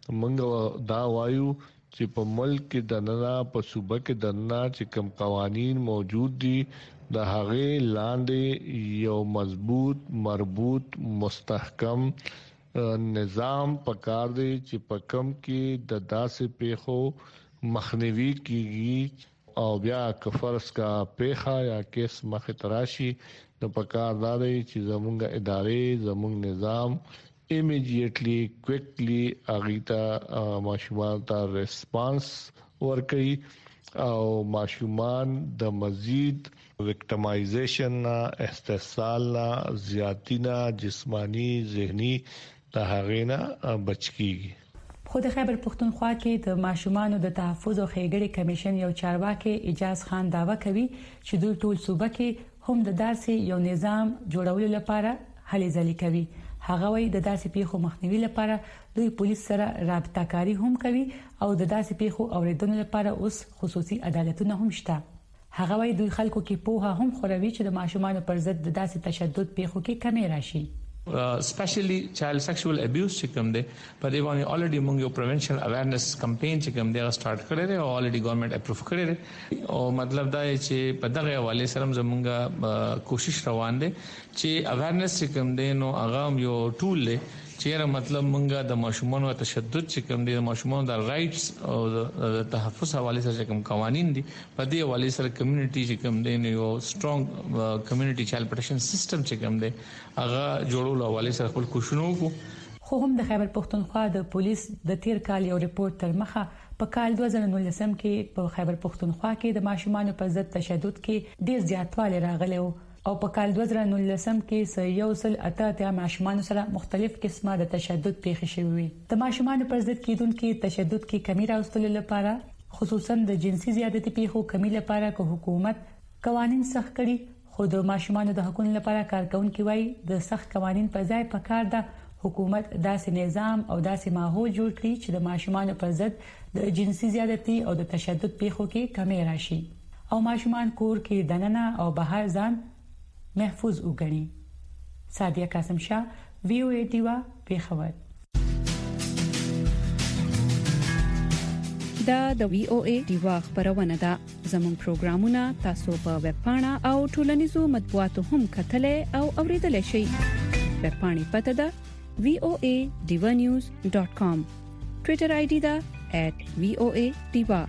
موږ دا وایو چې په ملک کې د ننا په صوبه کې د ننا چې کوم قوانين موجود دي د هغه لاندې یو مضبوط مربوط مستحکم نظام پکار دی چې په کم کې د داسې پیښو مخنیوي کیږي او بیا کفرس کا پیښه یا کیس مخ تراشي د پکار دی چې زموږ ادارې زموږ نظام immediately quickly اغیتا ماشومان ته ریسپانس ورکړي او ماشومان د مزید وکټمایزیشن استحصال زیاتینا جسمانی ذهنی ته غینا بچکیږي. خو د خیبر پختونخوا کې د ماشومانو د تحفظ او ښېګړې کمیشن یو چارواکي اجاز خان داوا کوي چې دوی ټول صوبه کې هم د داسې یو نظام جوړولو لپاره هلې ځلې کوي. هغه وایي د داسې پیښو مخنیوي لپاره دوی پولیس سره رابطه کاری هم کوي او د داسې پیښو اوریدنې لپاره اوس خصوصي عدالتونه هم شته. هغه وایي دوی خلکو کې پوهه هم خوروي چې د ماشومانو پر ضد د داسې تشدد پیښو کې کمی راشي. especially child sexual abuse چې کوم دی په دې باندې already موږ یو prevention awareness campaign چې کوم دی start کړی دی او already government approve کړی دی او مطلب دا چې په دغه حواله سره زموږه کوشش روان دي چې awareness چې کوم دی نو هغه یو ټول دی چیرې مطلب مونږه د ماشومانو تشدد چې کوم دي د ماشومانو د رائټس او د تحفظ حواله سره کوم قوانين دي په دې حواله سره کمیونټي چې کوم دي یو سترونګ کمیونټي چایلډ پروټیکشن سیستم چې کوم دي هغه جوړولو حواله سره خپل کوششونه وکړو. خو هم د خیبر پختونخوا د پولیس د تیر کال یو ریپورت تر مخه په کال دوه زره نولسم کې په خیبر پختونخوا کې د ماشومانو په ضد تشدد کې ډیر زیاتوالی راغلی او په کال دوه زره نولسم کې سه یو سل اته اتیا ماشومان سره مختلف قسمه د تشدد پیښې شوې. د ماشومان پر ضد کېدونکو تشدد کې کمی راوستلو لپاره خصوصا د جنسي زیاتتی پیښو کمی لپاره کو حکومت قوانين سخت کړي خو د ماشومان د حقوقو لپاره کارکونکو وایي د سخت قوانين په ځای پکار ده حکومت داسې نظام او داسې ماحول جوړ کړي چې د ماشومان پر ضد د جنسي زیاتتی او د تشدد پیښو کې کمی راشي او ماشومان کور کې دننه او بهر ځان محفوظ وګڼي. سادیا قاسم شاه وی او ای ټی وا پیښور. دا د وی او ای دیوا خبرونه ده. زموږ پروګرامونه تاسو په ویب پاڼه او ټولنیزو مطبوعاتو هم کتلای او اوریدلای شئ. ویب پاڼې پته ده وی او ای diva news dot com. ټوئیټر آی ډي ده at وی او ای diva.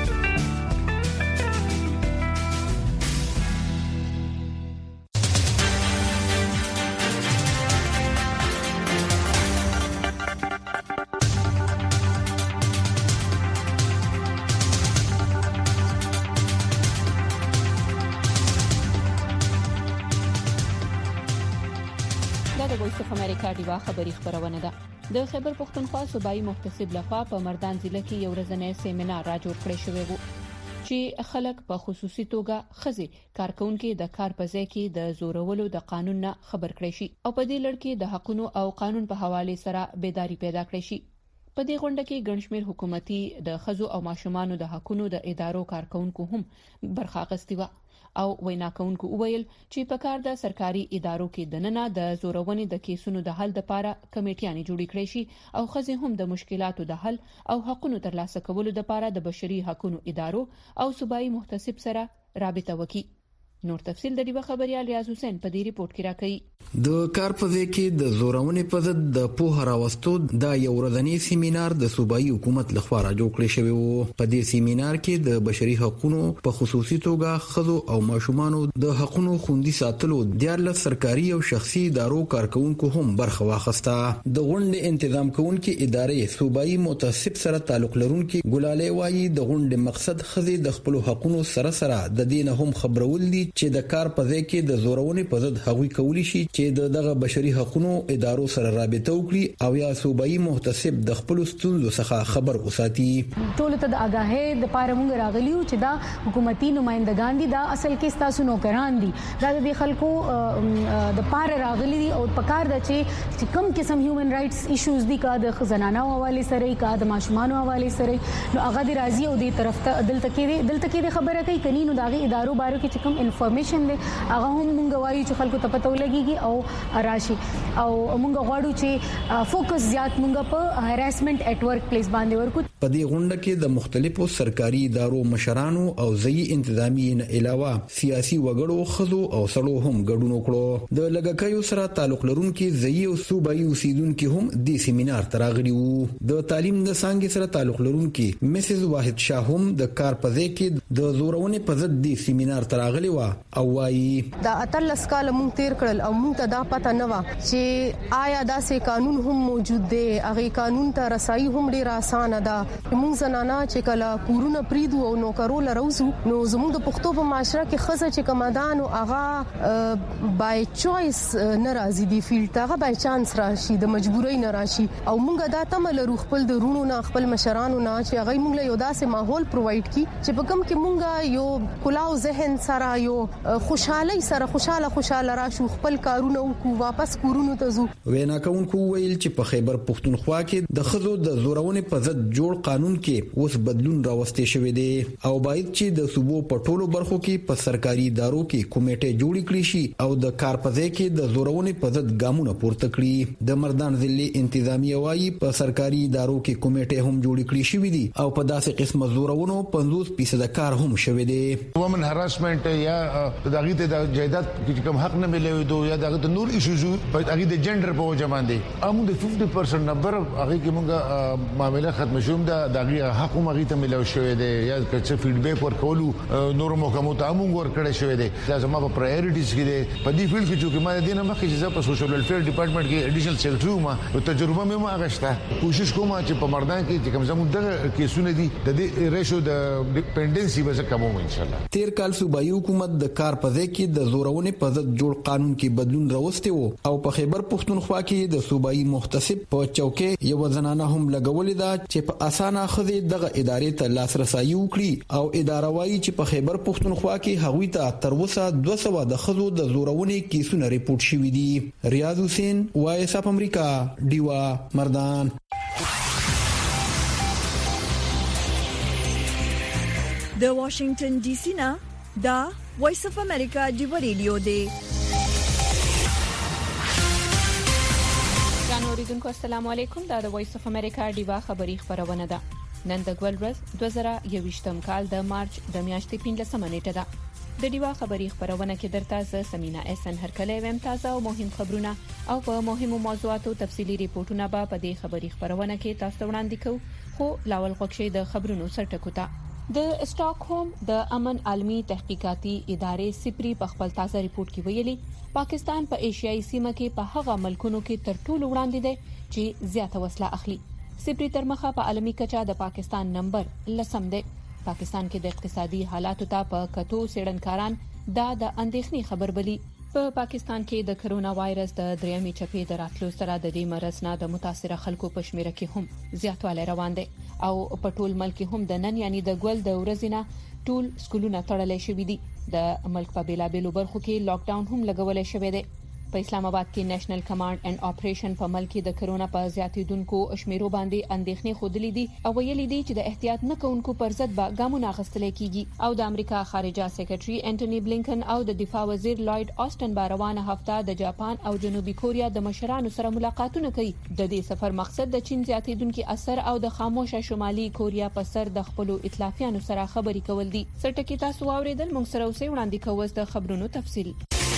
دیوا خبری خبرونه ده. د خیبر پختونخوا صوبایي محتسب لخوا په مردان ضلع کې یو ورځنی سیمینار را جوړ کړی شوی وو چې خلک په خصوصي توګه خزي کارکونکو د کار په ځای کې د زورولو د قانون نه خبر کړی شي او په دې لړ کې د حقوقو او قانون په حواله سره بیداری پیدا کړی شي. په دې غونډه کې ګڼشمیر حکومتي د خزو او ماشومانو د حقوقو د ادارو کارکونکو هم برخه اخیستي و او وینا کوونکو وویل چې په کار د سرکاري ادارو کې د نننه د زورونې د کیسونو د حل لپاره کمیټیانې جوړې کړې شي او خزي هم د مشکلاتو د حل او حقوقو ترلاسه کولو لپاره د بشري حقوقو ادارو او صوبایي محتسب سره رابطه وکړي. نور تفصیل د دې خبريال ریاض حسین په دې ریپورت کې راکړي. د کار په ځای کې د زورونې په ضد د پوهه راوستو د یو ورځنی سیمینار د صوبایي حکومت لخوا را جوړ کړی شوی وو. په دې سیمینار کې د بشري حقوقو په خصوصي توګه خزو او ماشومانو د حقوقو خوندي ساتلو د سرکاري او شخصي ادارو کارکونکو هم برخه واخیسته. د غونډې تنظیم کوونکې ادارې صوبایي متعصب سره تعلق لرونکي ګلالې وایي د غونډې مقصد خزي د خپل حقوقو سره سره د دین هم خبرول دي چې د کار په ځای کې د زورونې په ضد هغوی کولی شي چې د دغه بشري حقوقو ادارو سره رابطه وکړي او یا صوبایي محتسب د خپل ستونزو څخه خبر وساتي. ټول ته د آگاهۍ د پاره مونږ راغلیو چې دا حکومتي نمائندگان دي، دا اصل کې تاسو نوکران دي، دا د خلکو د پاره راغلي دي او په کار د چې کم قسم هیومن رائټس ایشوز دي کا د خزانانو حواله سره کا د ماشومانو حواله سره نو هغه دی راځي او د طرف ته دلته کې دلته کې خبره کوي کني نو داغي ادارو بارو کې کوم انفارمیشن دی هغه هم مونږ وایو چې خلکو ته پته ولګيږي او راشي او مونږ غواړو چې فوکس زیات مونږ په هراسمنت اټ ورک پلیس باندې ورکو. په دې غونډه کې د مختلفو سرکاري ادارو مشرانو او ځایي انتظامی نه علاوه سیاسي وګړو خزو او سړو هم ګډون وکړو. د لګکایو سره تعلق لرونکي ځایي او صوبایي اوسیدونکو هم د سیمینار تراغلي وو. د تعلیم د څنګه سره تعلق لرونکي مسز واحد شاه هم د کار په ځای کې د زورونې په ضد د سیمینار تراغلي و او وايي دا اتلس کال مونږ تیر کړل او مونږ ته دا پته نه و چې آیا داسې قانون هم موجود دی، هغه قانون ته رسایي هم ډیر اسانه ده. مونږ زنانا چې کله کورونه پریدو او نوکرو لروزو نو زموږ د پښتو په معاشره کې خزه چې کمادان او هغه بای چويس ناراضي دي فیلډ هغه بای چانس راشي د مجبورۍ نه راشي او مونږ دا تمل رو خپل د رونو نه خپل مشرانو نه چې هغه مونږ له یو داسې ماحول پرووایډ کی چې په کوم کې مونږ یو کلاو ذهن سره یو خوشحالي سره خوشاله خوشاله راشو خپل کارونه وکړو واپس کورونو ته ځو. وینا کوونکو ویل چې په خیبر پختونخوا کې د خزو د زورونې په ضد جوړ قانون کې اوس بدلون راوستي شوی دی او باید چې د صوبو په ټولو برخو کې په سرکاري ادارو کې کمیټه جوړ کړي شي او د کار په ځای کې د زورونې په ضد ګامونه پورته کړي. د مردان ضلع انتظامیه وايي په سرکاري ادارو کې کمیټه هم جوړ کړي شوی دي او په داسې قسمه زورونو پنځوس فیصد کار هم شوی دی. وومن هراسمنت یا دغه ته د جایداد کې کوم حق نه ملوي دوه یا دغه د نور ایشوز په هغه د جندر په وجه باندې امو د پنځه پرسنټ نمبر هغه کې موږ معاملې ختم شوم دا دغه حق مغه ته ملو شوې دي یا چې فیډبیک ورکولو نور محکمو ته موږ ورکړې شوې دي. لازم ما په پرایورټیز کې دي په دې فیلډ کې چې ما د دې نه مخکې چې په سوشل ویلفیر ډپارټمنټ کې اډیشنل سیکریټری ما او تجربه مې ما غشته کوشش کوم چې په مردان کې چې کوم زموږ دغه کیسونه دي د دې ریشو د ډیپندنسي به کوم ان شاء الله. تیر کال صوبایي حکومت د کار په ځای کې د زورونې په ضد جوړ قانون کې بدلون راوستي وو او په خیبر پختونخوا کې د صوبایي محتسب په چوکۍ یو زنانه هم لګولې ده چې په اسانه خزي دغه ادارې ته لاسرسي وکړي او اداره وايي چې په خیبر پختونخوا کې هغوی ته تر اوسه دوه سوه د خزو د زورونې کیسونه ریپورت شوي دي. ریاض حسین وایس اپ امریکا دیوا مردان. د واشنگټن ډي سي نه دا وایس اپ امریکا دیوا ریډیو دی. اوریدونکو السلام علیکم، دا د وایس اف امریکا دیوا خبری خبرونه ده. نن د ګول ورځ دوه زره یوویشتم کال د مارچ د میاشتې پنځلسمه نیټه ده. د ډیوا خبري خبرونه کې درته ز سمینا احسان هرکلی ویم. تازه او مهم خبرونه او په مهمو موضوعاتو تفصيلي ریپورتونه به په دې خبري خبرونه کې تاسو وړاندې کوو. خو لاول خوښي د خبرونو سرټکو ته د سټاکهولم د امن عالمي تحقیقاتي ادارې سپری په خپل تازه ریپورت کې ویلي پاکستان په ایشیایي سیمه کې په هغه ملکونو کې تر ټولو وړاندې دی چې زیاته وسله اخلي. سپری تر مخه په عالمي کچا د پاکستان نمبر لسم دی. پاکستان کې د اقتصادي حالاتو ته په کتو سړنکاران دا د اندېښنې خبر بلی. په پاکستان کې د کرونا وایرس د دریمې چپې د راتلو سره د دې مرض نه د متاثره خلکو په شمیره کې هم زیاتوالی روان دی او په ټول ملک هم د نن یعنی د ګول د ورځې نه ټول سکولونه تړلې شوي دي. د ملک په بیلابېلو برخو کې لاک ډاون هم لګولې شوی دی. په اسلام آباد کې نېشنل کمانډ اینڈ اپریشن په ملک د کرونا په زیاتیدونکو شمیرو باندې اندېښنې خودلې دي او ویلي دي چې د احتیاط نه کوونکو پر ضد به ګامونه اخیستل کیږي. او د امریکا خارجه سیکریټري انټونی بلینکن او د دفاع وزیر لایډ آسټن باروانه هفته د جاپان او جنوبي کوریا د مشرانو سره ملاقاتونه کوي. د دې سفر مقصد د چین زیاتیدونکو اثر او د خاموشه شمالي کوریا په سر د خپل ائتلافیانو سره خبرې کول دي. سرټکی تاسو اوریدل موږ سره اوسې وړاندې کوو د خبرونو تفصیل.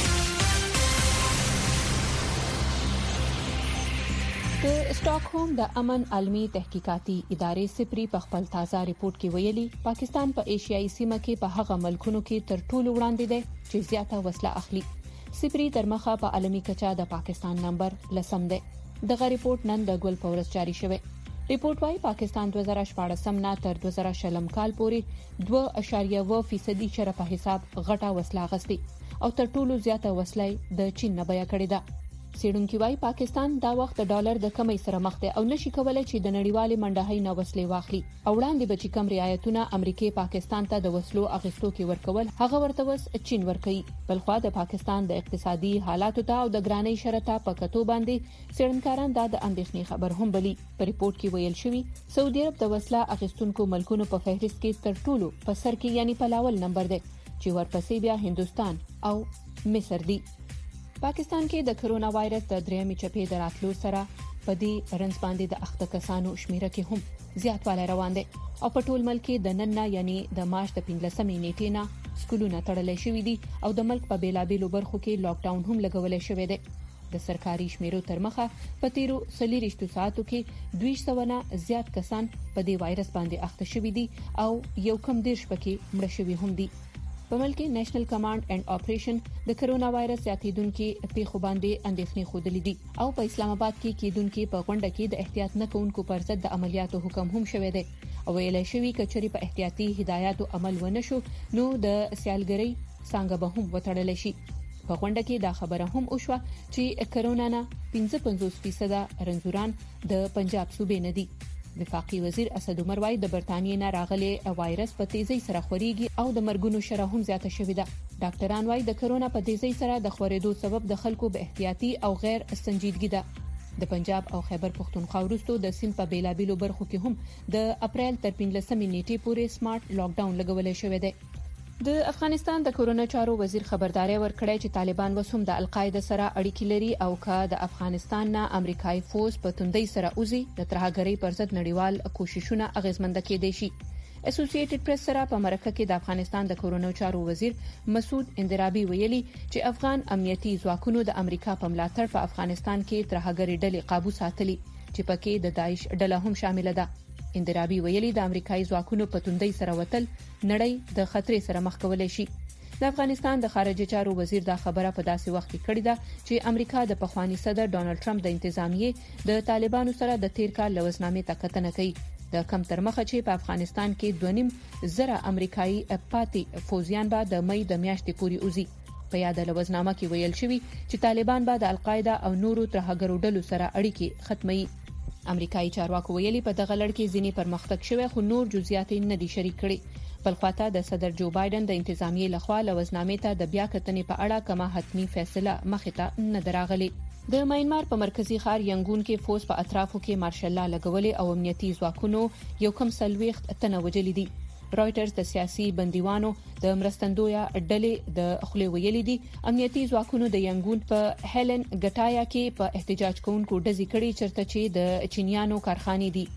د سټاکهولم د امن عالمي تحقیقاتي ادارې سپری په خپل تازه ریپورت کې ویلي پاکستان په ایشیایي سیمه کې په هغه ملکونو کې تر ټولو وړاندې دی چې زیاته وسله اخلي. سپری تر مخه په عالمي کچا د پاکستان نمبر لسم دی. دغه ریپورت نن د ګول په ورځ جاری شوی. ریپورت وايي پاکستان دوه زره شپږم نه تر دوه زره شلم کال پورې دوه اعشاریه اووه فیصدي شره په حساب غټه وسله اخیستي او تر ټولو زیاته وسله د چین نه بیه کړې ده. سیډونکي وايي پاکستان دا وخت د ډالر د کمی سره مخ دی او نشي کولای چې د نړیوالې منډهۍ نه وسلې واخلي. او وړاندې به چې کم رعایتونه امریکای پاکستان ته د وسلو اغستو کې ورکول هغه ورته وس چین ورکوي. بلخوا د پاکستان د اقتصادي حالاتو ته او د ګرانۍ شرطه په کتو باندې سیډنکاران دا د اندېښنې خبر هم بلی. په ریپورت کې ویل شوی سعودي عرب د وسله اغستونکو ملکونو په فهرست کې تر ټولو په سر کې یعنی په لاول نمبر دی چې ورپسې بیا هندستان او مصر دی. پاکستان کې د کرونا وایرس د دریمې چپې د راتلو سره په دې رنځ باندې د اخته کسانو شمیره کې هم زیاتوالی روان دی او په ټول ملک کې د نن نه یعنی د مارچ د پنځلسمې نیټې نه سکولونه تړلې شوي دي او د ملک په بیلابېلو برخو کې لاک ډاون هم لګولې شوی دی. د سرکاري شمیرو تر مخه په تیرو څلوېښتو ساعتو کې دوه سوه نه زیات کسان په دې وایرس باندې اخته شوي دي او یو کم دېرش پکې مړه شوي هم دي. په ملک کې نېشنل کمانډ اینڈ اپریشن د کرونا وایرس زیاتیدونکو پیښو باندې اندېښنې خودلې دي او په اسلام آباد کې کېدونکو په غونډه کې د احتیاط نه کوونکو پر ضد د عملیاتو حکم هم شوی دی او ویل شوی کچري په احتیاطي هدایاتو عمل ونه شو نو د سیالګری څنګه به هم وټړل شي. په غونډه کې دا خبره هم وشوه چې کرونا نه پنځه پنځوس فیصد رنځوران د پنجاب صوبې نه دي. وفاقي وزیر اسد عمر وايي د برتانیې نه راغلي وایرس په تیزی سره خوريږي او د مرګونو شره هم زیاته شوې ده. ډاکټران وايي د کرونا په تیزی سره د خورېدو سبب د خلکو به احتیاطي او غیر سنجیدګي ده. د پنجاب او خیبر پختونخوا وروسته د سیند په بیلابېلو برخو کې هم د اپریل تر پنځلسمې نیټې پورې سمارټ لاک ډاون لګولې شوی دی. د افغانستان د کرونا چارو وزیر خبرداري ورکړی چې طالبان وسوم د القاعده سره اړیکې لري او کا د افغانستان نه امریکایي فوز په توندۍ سره اوزي د ترهګرۍ پر ضد نړیوال کوششونه اغیزمند کېدي شي. اسوسییټډ پریس سره په مرکه کې د افغانستان د کرونا چارو وزیر مسعود اندرابي ویلي چې افغان امنیتي ځواکونو د امریکا په ملاتړ په افغانستان کې ترهګرۍ ډلې قابو ساتلي چې پکې د داعش ډله هم شامل ده. اندرابي ویلي د امریکایي ځواکونو په توندۍ سره وتل نړۍ د خطر سره مخ کولای شي. د افغانستان د خارجه چارو وزیر دا خبره په داسې وخت کې کړې ده چې امریکا د پخوانی صدر ډونالد ټرمپ د انتظامیې د طالبانو سره د تیر کال لوزنامې ته کتنه کوي. د کم تر مخه چې په افغانستان کې دوه نیم زره امریکایي پاتې فوجیان به د مې د میاشتې پورې اوزي. په یاد لوزنامه کې ویل شوی چې طالبان به د القاعده او نورو ترهګرو ډلو سره اړیکې ختمي. امریکایي چارواکو ویلي په دغه لړ کې ځینې پرمختګ شوی خو نور جزئیات نه دي شریک کړي. بل خواته د صدر جو بایدن د انتظامیې لخوا لوزنامې ته د بیا کتنې په اړه کومه حتمی فیصله مخې ته نه دراغلي. د ماینمار په مرکزی ښار ینګون کې فوز په اطرافو کې مارشل لا لګولې او امنیتي ځواکونو یو کم سلويخت تنه وجلې دي. رايټرز د سیاسي بندیوانو د مرستندویا ډلې د خولي ویلي دي امنیتي ځواکونو د ینګون په هیلن ګټایا کې په احتجاج کوونکو ډزې کړې چرته چې د چینیانو کارخانې دي.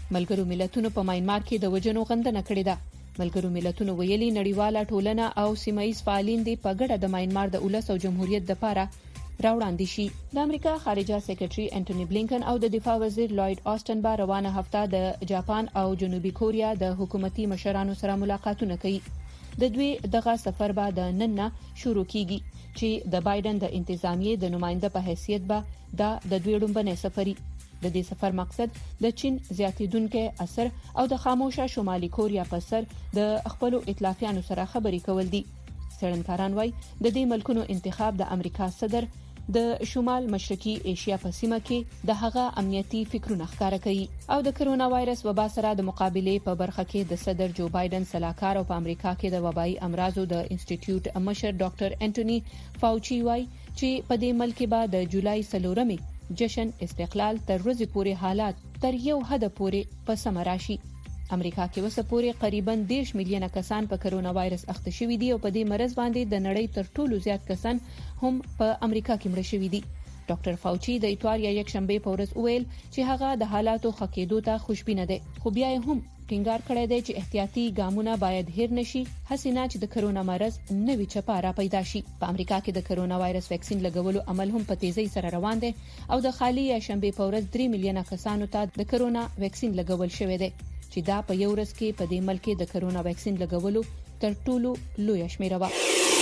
ملګرو ملتونو په ماینمار کې د وجنو غندنه کړې ده. ملګرو ملتونو ویلي نړیواله ټولنه او سیمایي فعالین دي په ګډه د ماینمار د ولس او جمهوریت لپاره راوړاندې شي. د امریکا خارجه سیکریټري انټونی بلینکن او د دفاع وزیر لوید آسټن به روانه هفته د جاپان او جنوبي کوریا د حکومتي مشرانو سره ملاقاتونه کوي. د دوی دغه سفر به د نن نه شروع کیږي چې د بایدن د انتظامیې د نماینده په حیثیت به دا د دوی لومړنی سفري. د دې سفر مقصد د چین زیاتیدونکو اثر او د خاموشه شمالي کوریا په سر د خپل ائتلافیانو سره خبرې کول دي. څېړنکاران وايي د دې ملکونو انتخاب د امریکا صدر د شمال مشرقي ایشیا په سیمه کې د هغه امنیتي فکرونه ښکاره کوي او د کرونا وایرس وبا سره د مقابلې په برخه کې د صدر جو بایدن سلاکار او په امریکا کې د وبایي امراضو د انسټیټیوټ مشر ډاکټر انټونی فاوچي وايي چې په دې ملک کې به د جولای څلورمې جشن استقلال تر ورځې پورې حالات تر یو حد پورې په سم راشي. امریکا کې وسه پورې تقریبا دیرش میلیونه کسان په کرونا وایرس اخته شوي دي او په دې مرض باندې د نړۍ تر ټولو زیات کسان هم په امریکا کې مړ شوي دي. ډاکټر فاوچي د اتوار یا یک شنبه په ورځ ویل چې هغه د حالاتو خکېدو ته خوشبینه ده، خو بیا هم ټینګار کړی دی چې احتیاطي ګامونه باید هیر نشي حسینه چې د کرونا مرض نوې چپه را پیدا شي. په امریکا کې د کرونا وایرس ویکسین لګولو عمل هم په تیزی سره روان دی او د خالي یا شنبه په ورځ درې میلیونه کسانو ته د کرونا ویکسین لګول شوی دی چې دا په یو ورځ کې په دې ملک د کرونا ویکسین لګولو تر ټولو لوی شمیره و.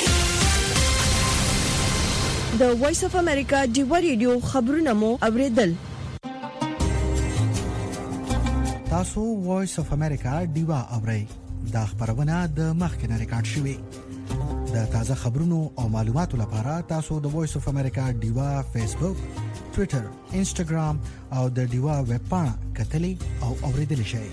د وایس اف امریکا ډیو ریډیو خبرونه مو اوریدل. تاسو وایس اف امریکا ډیوا اورئ. دا خبرونه د مخکنه ریکارډ شوې. د تازه خبرونو او معلوماتو لپاره تاسو د وایس اف امریکا ډیوا فیسبوک، ټوئیټر، انسټاګرام او د ډیوا ویب پاڼه کتلې او اوریدل شئ.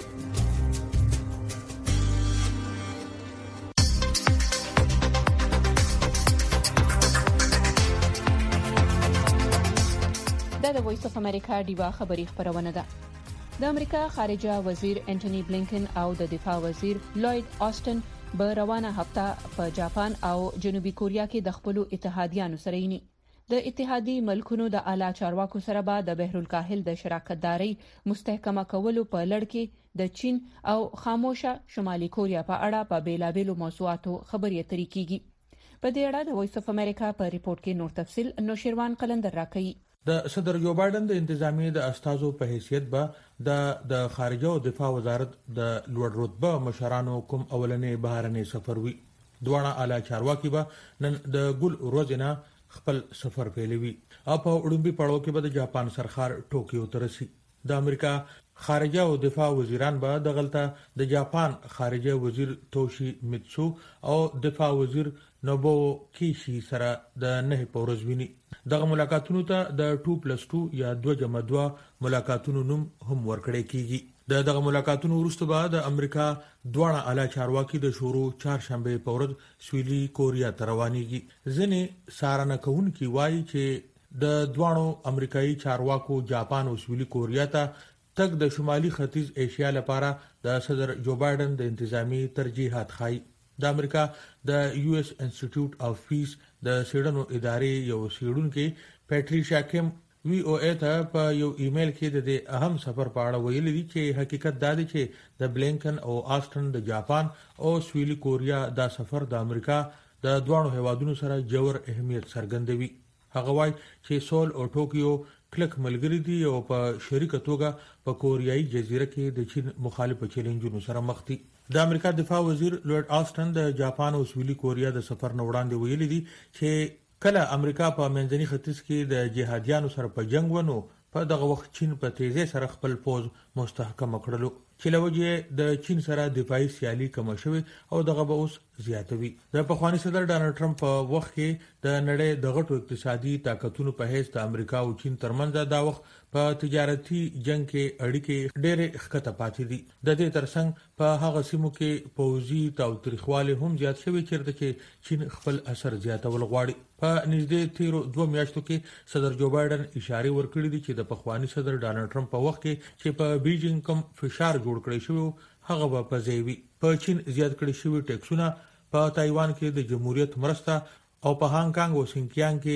د وایس اف امریکا ډیوا خبری خبرونه ده. د امریکا خارجه وزیر انټونی بلینکن او د دفاع وزیر لوید آسټن به روانه هفته په جاپان او جنوبي کوریا کې د خپل اتحادیانو سره یې د اتحادی ملکونو د اعلی چارواکو سره به د بحرالکاهل د شراکتداري مستحکمه کولو په لړ کې د چین او خاموشه شمالي کوریا په اړه په بیلابېلو موضوعاتو خبرې اترې کیږي. په دې اړه د وایس اف امریکا په ریپورت کې نور تفصیل نوشیروان قلندر راکړي. د صدر جو بایدن د انتظامی د استازو په حیثیت به د د خارجه او دفاع وزارت د لوړ رتبه مشرانو کوم اولنې بهرنی سفر وی. دوه اعلی چارواکي به نن د ګل ورځنه خپل سفر پیلوي او په وړومبي پړاو کې به د جاپان سرخار ټوکیو ته رسي. د امریکا خارجه او دفاع وزیران به د غلطه د جاپان خارجه وزیر توشي میتسو او دفاع وزیر نوبو کیشي سره د نه پورز ویني. دغه ملاقاتونو ته د ټو پلس ټو یا دوه جمع دوه ملاقاتونو نوم هم ورکړی کیږي. د دغه ملاقاتونو وروسته به د امریکا دوه اعلی چارواکي د شورو چهارشنبه په ورځ سویلي کوریا ته روانيږي. ځنې سارنه کوونکي وایي چې د دوانو امریکایي چارواکو جاپان او سویلي کوریا ته تک د شمالي ختیځ ایشیا لپاره د صدر جو بایدن د انتظامی ترجیحات خای. د امریکا د یو ایس انسټیټیوټ اف پیس د سیډنو ادارې یو سیډونکو پیټریشیا کیم وی او ای ته په یو ایمیل کې د دې اهم سفر په اړه ویلي دي چې حقیقت دا دی چې د بلینکن او آسټن د جاپان او سویلي کوریا دا سفر د امریکا د دوانو هیوادونو سره جوړ اهمیت څرګندوي. هغه وایي چې سول او ټوکیو کلک ملګری دي او په شریکه توګه په کوریایي جزیره کې د چین مخالف چیلنجونو سره مخ دي. د امریکا دفاع وزیر لوید آسټن د جاپان او سویلي کوریا د سفر نه وړاندې ویلي دي چې کله امریکا په منځني ختیځ کې د جهادیانو سره په جنگ ونو په دغه وخت چین په تیزی سره خپل پوز مستحکم کړلو چې لوجه د چین سره دفاعي سیالي کم شوه او دغه به اوس زیاتوي. د پخوانی صدر ډانلډ ټرمپ په وخت کې د نړۍ د غټو اقتصادي طاقتونو په حیث د امریکا او چین ترمنځ دا وخت په تجارتي جنگ کې اړیکې ډېرې ښکته پاتې دي. د دې ترڅنګ په هغه سیمو کې پوځي تاوتریخواله هم زیات شوی چیرته چې چین خپل اثر زیاتول غواړي. په نږدې تیرو دوه میاشتو کې صدر جو بایدن اشاره ورکړې دي چې د پخوانی صدر ډانلډ ټرمپ په وخت کې چې په بیجینګ کوم فشار جوړ کړی شو هغه به پځوي. په چین زیات کړی شوی ټیکسونه، په تایوان کې د جمهوریت مرسته او په هانګ کانګ او سینکیانګ کې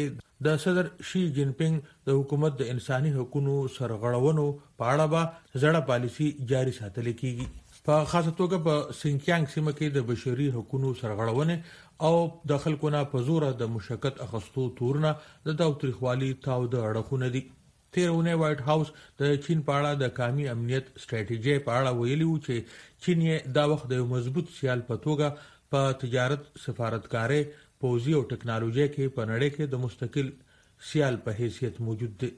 د صدر شي جین پینګ د حکومت د انساني حقوقو سرغړونو په اړه به زړه پالیسی جاري ساتل کیږي په خاصه توګه په سینکیانګ سیمه کې د بشري حقوقو سرغړونې او د خلکو نه په زور د مشکت اخستو تورنه د تاوتریخوالي تاو د اړخونه دي. تیرونه وایټ هاوس د چین په اړه د قومي امنیت ستراتیژي په اړه ویلي و چې چین یې دا وخت د مضبوط سیال په توګه په تجارت سفارتکاري پوزي او ټکنالوژي کې په نړۍ کې د مستقل سیال په حیثیت موجود دی.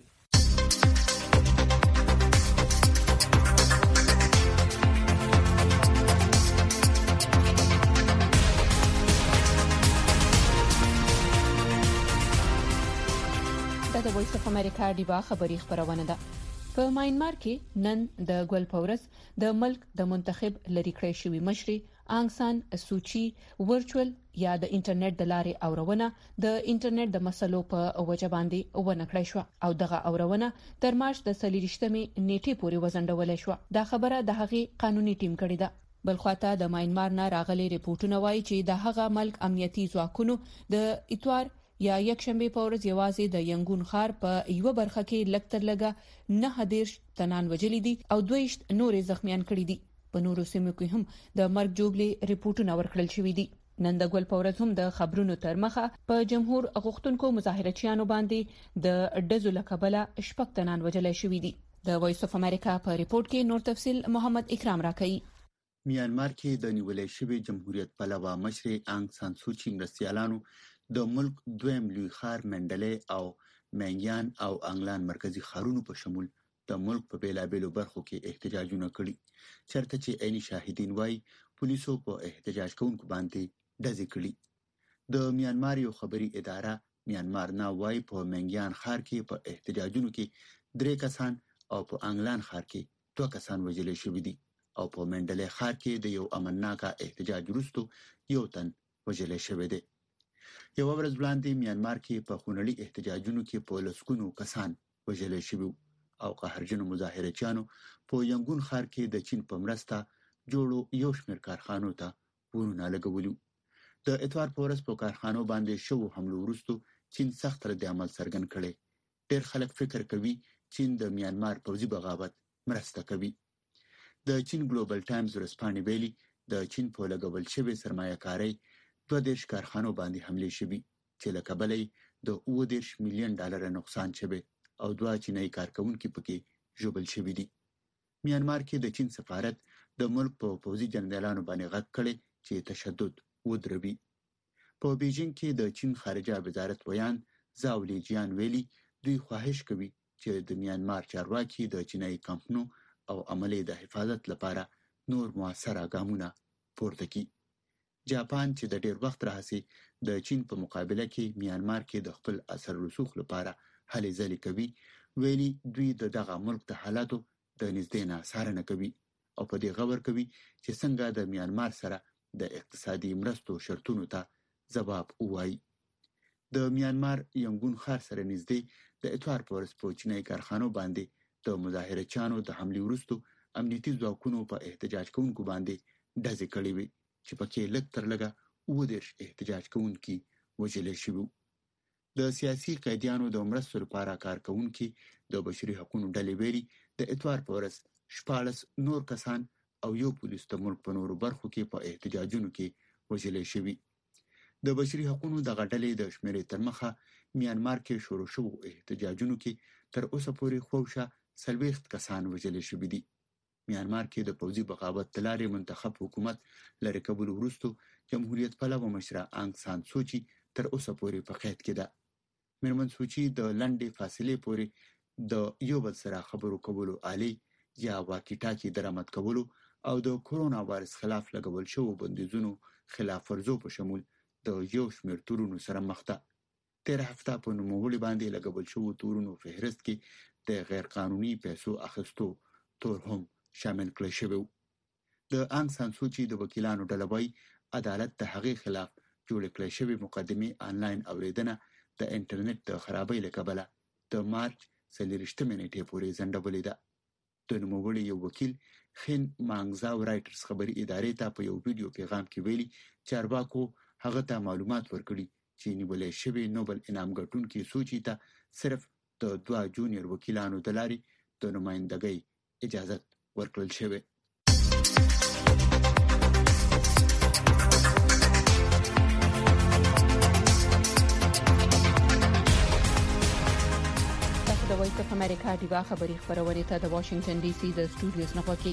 د وایس اف امریکا ډیوا خبری خبرونه ده. په ماینمار کې نن د ګل پورس د ملک د منتخب لری کړی شوی مشري آنګ سان سوچي ورچوال یا د انټرنیټ د لارې اورونه د انټرنیټ د مسلو په وجه باندې ونکړی شو او دغه اورونه تر مارچ د سلیریشتمې نیټې پورې وزندول شو. دا خبره د هغې قانوني ټیم کړې ده. بلخواته د ماینمار نه راغلي ریپورتونه وایي چې د هغه ملک امنیتي ځواکونو د اتوار یا یک شنبه په ورځ یوازې د ینګون خار په یو برخه کې لکتر لګه نه هدیش تنان وجلی دي او دویشت نورې زخمیان کړي دي. په نورو سیمو کې هم د مرګ جوړلې ریپورتونه ورکړل شوې دي. نن د ګل پورز هم د خبرونو تر مخه په جمهور غوښتونکو مظاهرچیانو باندې د ډزو لکبله شپږ تنان وجلای شوې دي. د وایس اف امریکا په ریپورت کې نور تفصیل محمد اکرام راکړي. میانمار کې د نیولې شوی جمهوریت پلوه مشر آنګ سان سوچي مرستيالانو د ملک دویم لوی خار منډلې او مینګیان او انګلان مرکزی خارونو په شمول د ملک په بیلابېلو برخو کې احتجاجونه کړي. چرته چې عیني شاهدین وایي پولیسو په احتجاج کوونکو باندې ډزې کړي. د میانمار یو خبري اداره میانمار نه وایي په مینګیان خار کې په احتجاجونو کې درې کسان او په انګلان خار کې دوه کسان وژل شوي دي او په منډلې خار کې د یو امنناکه احتجاج وروسته یو تن وژل شوی دی. یو ورځ وړاندې میانمار کې په خونړي احتجاجونو کې په لسګونو کسان وژل شوي او قهرجنو مظاهرچیانو په ینګون خار کې د چین په مرسته جوړو یو شمېر کارخانو ته ورونه لګولي. د اتوار په ورځ په کارخانو باندې شوو حملو وروسته چین سخت رد عمل څرګند کړی. ډېر خلک فکر کوي چین د میانمار پوځي بغاوت مرسته کوي. د چین ګلوبل ټایمز ورځپاڼې ویلي د چین په لګول شوې سرمایه‌کارۍ دوه دېرش کارخانو باندې حملې شوي چې له کبله د اووه دېرش میلیون ډالر نقصان شوی او دوه چینایي کارکونکي پکې ژوبل شوي دي. میانمار کې د چین سفارت د ملک په پوځي جنرالانو باندې غږ کړی چې تشدد ودروي. په بیجینګ کې د چین خارجه وزارت ویان زاو لیجیان ویلي دوی خواهش کوي چې د میانمار چارواکي د چینایي کمپنو او عملي د حفاظت لپاره نور موثره ګامونه پورته کړي. جاپان چې د ډیر وخت راهیسې د چین په مقابله کې میانمار کې د خپل اثر رسوخ لپاره هلې ځلې کوي ویلي دوی د دغه ملک د حالاتو د نږدې نه څارنه کوي او په دې غور کوي چې څنګه د میانمار سره د اقتصادي مرستو شرطونو ته ځواب ووایي. د میانمار ینګون خار سره نږدې د اتوار په ورځ په چینایي کارخانو باندې د مظاهرچیانو د حملې وروسته امنیتي ځواکونو په احتجاج کوونکو باندې ډزې کړې وې چې پکې لږ تر لږه اووه دېرش احتجاج کوونکي وژل شوي. د سیاسي قیدیانو د مرستو لپاره کار کوونکي د بشري حقوقو ډلې ویلي د اتوار په ورځ شپاړس نور کسان او یو پولیس د ملک په نورو برخو کې په احتجاجونو کې وژل شوي. د بشري حقوقو دغه ډلې د شمیرې تر مخه میانمار کې شروع شوو احتجاجونو کې تر اوسه پورې خوښه څلوېښت کسان وژل شوي دي. میانمار کې د پوځي بغاوت د لارې منتخب حکومت لرې کولو وروسته جمهوریت پلوه مشره آنګ سان سوچي تر اوسه پورې په قید کې ده. میرمن سوچي د لنډې فاصلې پورې د یو بل سره خبرو کولو آلې یا واکی ټاکي درآمد کولو او د کورونا وایرس خلاف لګول شوو بندیزونو خلاف ورزو په شمول د یو شمېر تورونو سره مخ ده. تېره هفته په نوموړي باندې لګول شوو تورونو فهرست کې د غیر قانوني پیسو اخیستو تور هم شامل کړی شوی. د آنګ سان سوچي د وکیلانو ډله وایي عدالت د هغې خلاف جوړې کړې شوې مقدمې آنلاین اوریدنه د انټرنیټ د خرابۍ له کبله د مارچ څلېرویشتمې نیټې پورې ځنډولې ده. د نوموړي یو وکیل خین مانګزاو رایټرز خبري ادارې ته په یو ویډیو پیغام کې ویلي چارواکو هغه ته معلومات ورکړي چې نیولې شوی نوبل انعام ګټونکي سوچي ته صرف د دوه جونیور وکیلانو د لاري د نمائندګۍ اجازه ورکړل شوی. د وایس اف امریکا دیوا خبری خبرونه ته د واشنگټن ډي سي د سټوډیوز نه پکی.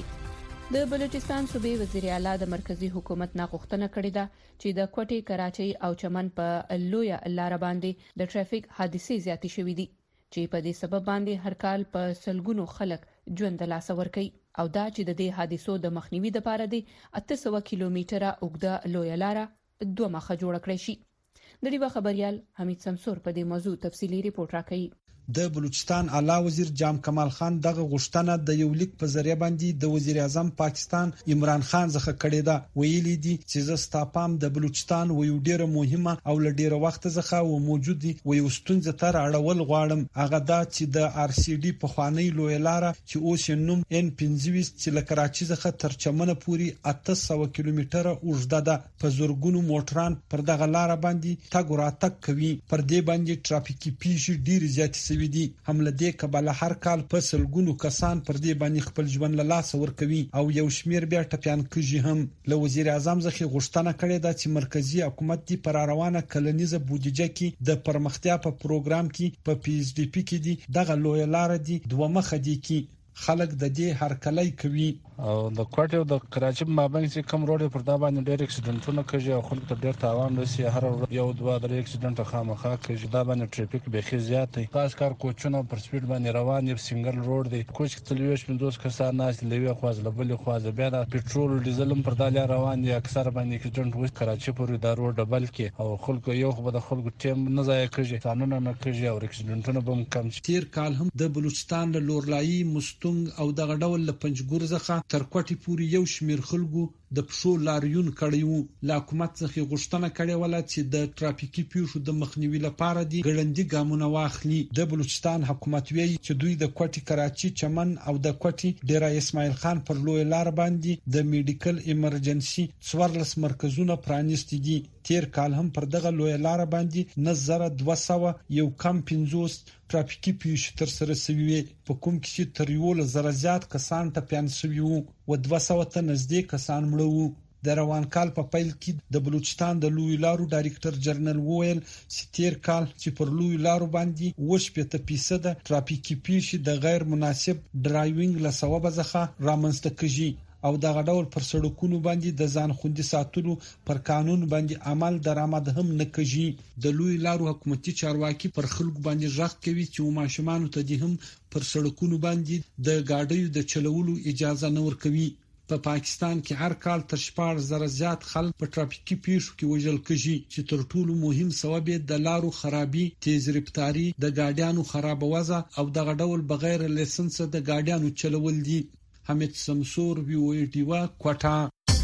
د بلوچستان صوبې وزیر اعلی د مرکزی حکومت نه غوښتنه کړې ده چې د کوټي کراچۍ او چمن په لویا لار باندې د ټریفیک حادثې زیاتې شوې دي چې په دې سبب باندې هر کال په سلګونو خلک ژوند له لاسه ورکوي او دا چې د دې حادثو د مخنیوي لپاره دی اته سوه کیلومتره اوږده لویا لار دوه مخه جوړ کړی شي. د دیوا خبريال حمید سمسور په دې موضوع تفصيلي ریپورت راکړي. د بلوچستان اعلی وزیر جام کمال خان دغه غوښتنه د یو لیک په ذریعہ باندې د وزیر اعظم پاکستان عمران خان څخه کړې ده. ویلي دي چې زستاپام د بلوچستان و یو ډیره مهمه او ل ډیره وخت څخه و موجودي و یو ستونزه تر اړول غواړم. هغه دا چې د آر سی ډي په خوانی لوی لار چې اوس نوم ان پنځه چې ل کراچۍ څخه تر چمن پورې اته سوه کیلومتره اوږده ده. په زورګونو موټران پر دغه لار باندې تګ راتګ کوي. پر دې باندې ټرافیکي پیښې ډیر زیات ویدي هم لدې کبله هر کال په سلګونو کسان پر دې باندې خپل ژوند له لاسه ورکوي او یو شمیر بیا ټپيان کیږي. هم له وزیر اعظم څخه غوښتنه کړې ده چې مرکزی حکومت دی پر روانه کلنیزه بودیجه کې د پرمختیا په پروګرام کې په پی ایچ ډی پی کې دی دغه لوی لار دی دوه مخه دی کې خلک د دې هرکلی کوي. او د کوټه او د کراچۍ مابین چې کوم روډ پر دا باندې ډېر اکسیډنټونه کوي او خلک ته ډېر تاوان رسي. هر یو دوه درې اکسیډنټ خامخا کوي. دا باندې ټریفیک به زیات دی. خاص کار کوچونه پر سپیډ باندې روان دي. سنگل روډ دی. کوچ تلويش پنځوس کسان ناس لوي خواز لبل خواز بیا د پېټرول ډیزل پر دا لار روان دي. اکثر باندې اکسیډنټ وځي کراچۍ پورې دا روډ ډبل کې او خلکو یو خو د خلکو ټیم نه ځای کوي. قانون نه کوي او اکسیډنټونه به کم شي. تیر کال هم د بلوچستان له لورلایي مستونګ او دغه ډول له پنځګور څخه تر کوټي پورې یو شمیر خلکو د پښو لاریون کړیو. لا حکومت څخه غوښتنه کړې ولا چې د ټرافیکي پیښو د مخنیوي لپاره دي ګړندی ګامونه واخلي. د بلوچستان حکومت ویلي چې دوی د کوټي کراچۍ چمن او د کوټي ډیره اسماعیل خان پر لوی لار باندې د میډیکل ایمرجنسي څوارلس مرکزونه پرانیستي دي. تیر کال هم پر دغه لوی لار باندې نظر دوه سوه یو کم پنځوس ټرافیکي پیښې تر سره شوې په کوم کې چې تر یو لزر زیات کسان ټپيان شوي وو او دوه سوه ته نږدې کسان مړه وو. د روان کال په پیل کې د بلوچستان د لوی لارو ډایریکټر جنرال وویل چې تیر کال چې پر لوی لارو باندې وشپته فیصد ټرافیکي پیښې د غیر مناسب ډرایوینګ له سبب څخه رامنځته کیږي او دغه ډول پر سړکونو باندې د ځان خوندي ساتلو پر قانون باندې عمل درآمد هم نه کوي. د لوی لارو حکومتي چارواکي پر خلکو باندې ژغ کوي چې ماشومان ته دي هم پر سړکونو باندې د گاډیو د چلولو اجازه نه ورکوي. په پا پاکستان کې هر کال تر شپږ زره زیات خلک په ټرافیکي پیښو کې وژل کیږي چې تر ټولو مهم سبب د لارو خرابي، تیز رفتاری، د گاډیانو خراب وضع او دغه ډول بغیر لایسنس د گاډیانو چلول دي. حمید سمسور وی او ای ډیوا کوټا.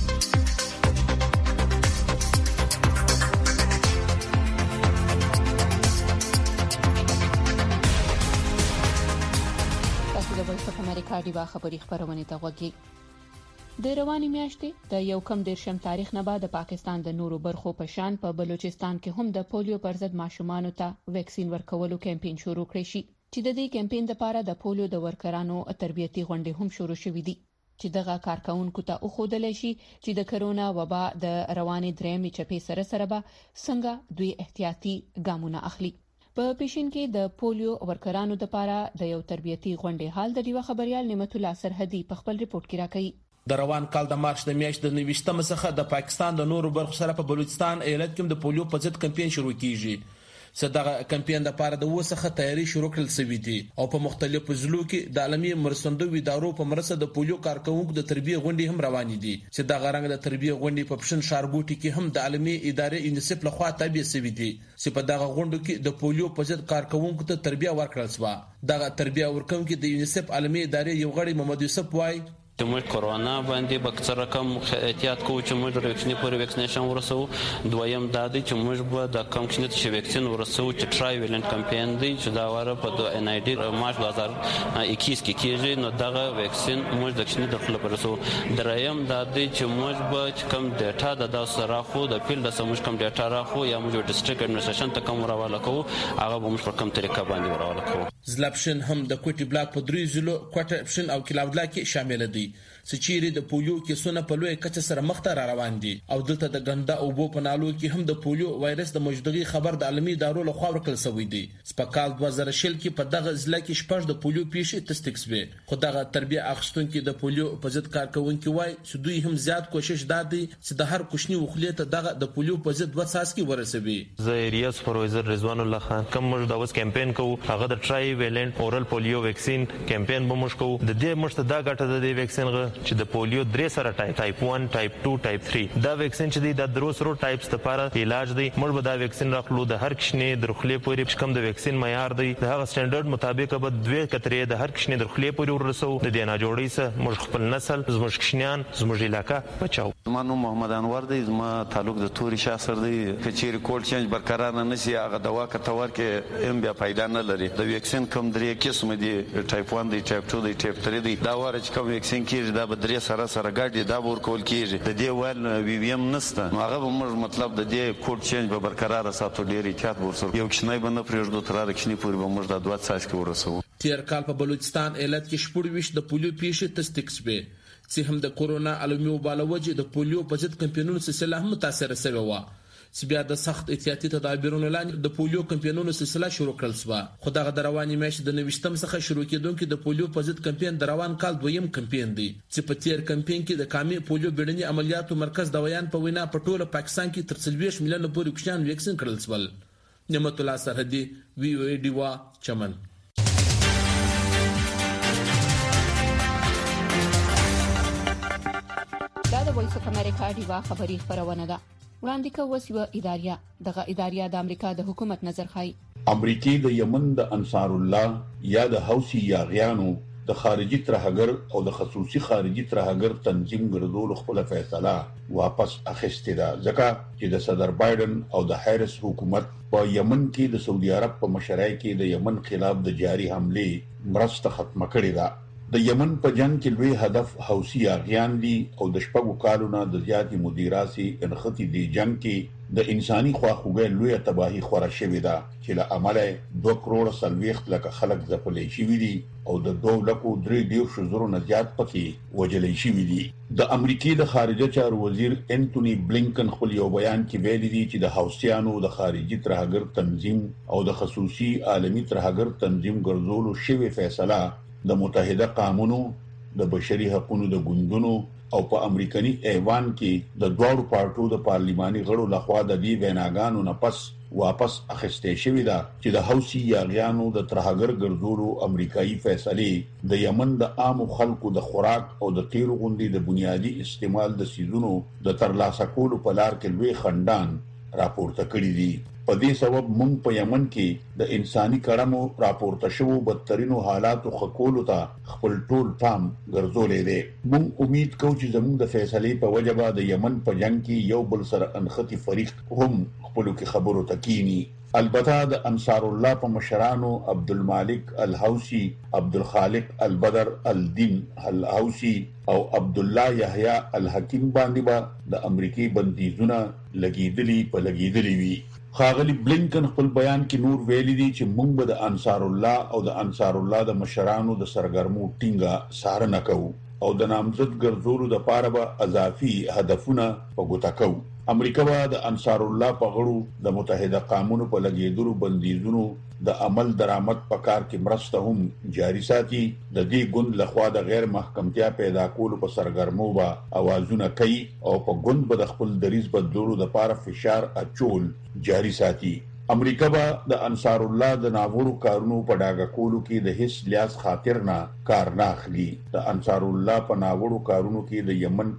تاسو د وایس اف امریکا دیوا خبری خبرونه ته وګورئ. د رواني میاشتې د یو کم دیرشم تاریخ نه بعد پاکستان د نورو برخو په شان په بلوچستان کې هم د پولیو پر ضد ماشومانو ته ویکسین ورکولو کمپاین شروع کړی شي چې د دې کمپاین لپاره د پولیو د ورکرانو تربیتي غونډې هم شروع شوې دي چې دغه کارکونکو ته وښودل شي چې د کرونا وبا د رواني درېمې چپې سره سره به څنګه دوی احتیاطي ګامونه اخلي. په پیشین کې د پولیو ورکرانو لپاره د یو تربیتي غونډې حال د دیو خبريال نعمت الله سرحدي په خپل ریپورت کې راکړي. د روان کال د مارچ د میاشتې د نوښتمه څخه د پاکستان د نورو برخو سره په بلوچستان ایالت کې د پولیو په ضد کمپاین شروع کیږي. صدغه کمپاین د پاره د وسخه تیاری شروع کړل شوې دي او په مختلفو ځلو کې د عالمي مرستندوی ادارو په مرسته د پولیو کارکونکو د تربیه غونډې هم روانې دي چې د غرنګ د تربیه غونډې په پښن شارګوټي کې هم د عالمي ادارې یونیسف له خوا تابع شوې دي چې په دغه غونډو کې د پولیو په ضد کارکونکو ته تربیه ورکړل شوه. دغه تربیه ورکونکو د یونیسف عالمي ادارې یو غړي محمد یوسف وای چې موږ کرونا باندې به څه رقم احتیاط کوو چې موږ ریکشني پورې ویکسینیشن ورسوو. دویم دا دی چې موږ به د کم کشنې چې ویکسین ورسوو چې ټرای ویلنټ کمپین دی چې دا واره په ان آی ډي مارچ دو هزار اکیس کې کېږي، نو دغه ویکسین موږ د کشنې د خپل پرسو. دریم دا دی چې موږ به کم ډیټا د داسې راخو د فیلډ سره موږ کم ډیټا راخو یا موږ ډیسټریکټ اډمنسټریشن ته کوم راواله کوو هغه به موږ په کوم طریقه باندې راواله کوو. زلپشن هم د کوټي بلاک په درې ضلعو کوټه اپشن او کلاودلا کې شامل دي چې چیرې د پولیو کیسونه په لوی کچه سره مخ ته را روان دي او دلته د ګنده او بو په نالو کې هم د پولیو وایرس د موجودګي خبر د عالمي ادارو له خوا ورکړل شوی دی. سپکال دوه زره شل کې په دغه ضلع کې شپږ د پولیو پیښې تصدیق شوې، خو دغه تربیه اخیستونکو د پولیو په ضد کارکونکو وایي چې دوی هم زیات کوشش دادي چې د هر کوچنی وخلې ته دغه د پولیو په ضد وساس کې ورسوي. زه ایریا سپروایزر رضوان الله خان کوم موږ د اوس کمپاین کوو هغه د ټرای ویلنټ اورل پولیو ویکسین کمپاین به موږ کوو. د دې مشته دا ګټه د دې ویکسین غو چې د پولیو درې سره ټایپ ټایپ ون ټایپ ټو ټایپ تھری دا ویکسین چې دی د درو سرو ټایپس لپاره علاج دی. موږ به دا ویکسین راخلو د هر کښنې درخلې پورې کوم د ویکسین معیار دی د هغه سټانډرډ مطابق به دوه کترې د هر کښنې درخلې پورې ورسو. د دې نه جوړې سه موږ خپل نسل زموږ کښنیان زموږ علاقې بچاو. زما نوم محمد انور دی، زما تعلق د توري شاه سره دی. کچېر کوډ چینج برقرار نه نشي هغه دوا کتور کې ام بیا فائدہ نه لري. د ویکسین کوم درې قسم دي ټایپ ون دی ټایپ ټو دی ټایپ تھری دی. دا واره چې کوم ویکسین کیږي دا به درې سره سره ګاډي دا ورکول کیږي. د دې ویل وی وی ام نسته نو هغه به موږ مطلب د دې کوډ چینج به برقرار ساتو. ډیر احتیاط ورسره یو کښنی به نه پرېږدو تر هغه کښنی پورې به موږ د دوه ساس کې ورسوو. تیر کال په بلوچستان ایالت کې شپږ د پولیو پیښې تصدیق شوې چې هم د کورونا عالمي وبا له وجې د پولیو په ضد کمپاینونو سلسله هم متاثر شوې وه چې بیا د سخت احتیاطي تدابیرونو لاندې د پولیو کمپاینونو سلسله شروع کړل شوه. خو دغه د رواني میاشتې د نوښتم څخه شروع کېدونکي د پولیو په ضد کمپاین د روان کال دویم کمپاین دی چې په تیر کمپاین کې د کامي پولیو بیړني عملیاتو مرکز د ویان په وینا په ټوله پاکستان کې تر څلوېښت میلیونه پورې کوچنیان ویکسین کړل شول. نعمت الله سرحدي وی او ای ډیوا چمن. دا د وایس اف امریکا ډیوا خبری خبرونه ده. وړاندې کوي یو اداریا دغه اداریا د امریکا د حکومت نظر خای. امریکای د یمن د انصار الله یا د حوثي یاغیانو د خارجي ترهګر او د خصوصي خارجي ترهګر تنظیم ګرځول خپل فیصله واپس اخیسته ده ځکه چې د صدر بایدن او د هریس حکومت په یمن کې د سعودي عرب په مشرۍ کې د یمن خلاف د جاری حمله مرسته ختمه کړې ده. د یمن په جنگ کې لوی هدف حوثي یاغیان دي او د شپږو کالونو د زیاتې مدیراسي انختی دی جنگ کې د انساني خواخوږي لوی تباہي خورا شوې ده چې له عمله دوه کروڑ سلويخت لکه خلک ځپلې شوي دي او د دوه لکو درې دیو شزرو نه زیات پکې وجلې شوي دي. د امریکای د خارجه چارو وزیر انټونی بلینکن خپل یو بیان کې ویلي دي چې د حوثیانو د خارجي ترهګر تنظیم او د خصوصي عالمي ترهګر تنظیم ګرځولو شوی فیصله د متحده قانونو د بشري حقوقو د ګوندونو او په امریکایي ایوان کې د دوړو پارټو د پارلماني غړو لخوا د دې ویناګانو نه پس واپس اخیستې شوې ده چې د حوثي یاغیانو د ترهګر ګرځولو امریکایي فیصله د یمن د عام خلکو د خوراک او د تیلو غوندي د بنیادی استعمال د سیزونو د ترلاسه کولو په لار کې لوی خندان راپورته کړی دي. په دې سبب موږ په یمن کې د انساني کړمو راپورته شوو بدترینو حالاتو خکولو ته خپل ټول پام ګرځولې دي. موږ امید کوو چې زموږ د فیصلې په وجه د یمن په جنگ کې یو بل سره انختی فریق هم خپلو کې خبرو تکینی. البته د انصار الله په مشرانو عبدالمالک الحوثي، عبدالخالق البدر الدین الحوثي او عبد الله یحیی الحکیم باندې با د امریکای بندیزونه لګیدلی په لګیدلی وی. خاغلی بلینکن خپل بیان کې نور ویلي دي چې موږ به د انصار الله او د انصار الله د مشرانو د سرګرمو ټینګه سارنه کوو او د نامزد ګرځولو د پاره به اضافي هدفونه په ګوته کوو. امریکا به د انصار الله په غړو د متحده قانونو په لګیدلو بندیزونو د عمل درآمد په کار کې مرسته هم جاری ساتي. د دې ګوند لخوا د غیر محکمتیا پیدا کولو په سرګرمو به اوازونه کوي او په ګوند به د خپل دریز بدلولو د پاره فشار اچول جاری ساتي. امریکا به د انصار الله د ناوړو کارونو په ډاګه کولو کې د هیڅ لیاس خاطر نه کار نه اخلي. د انصار الله په ناوړو کارونو کې د یمن په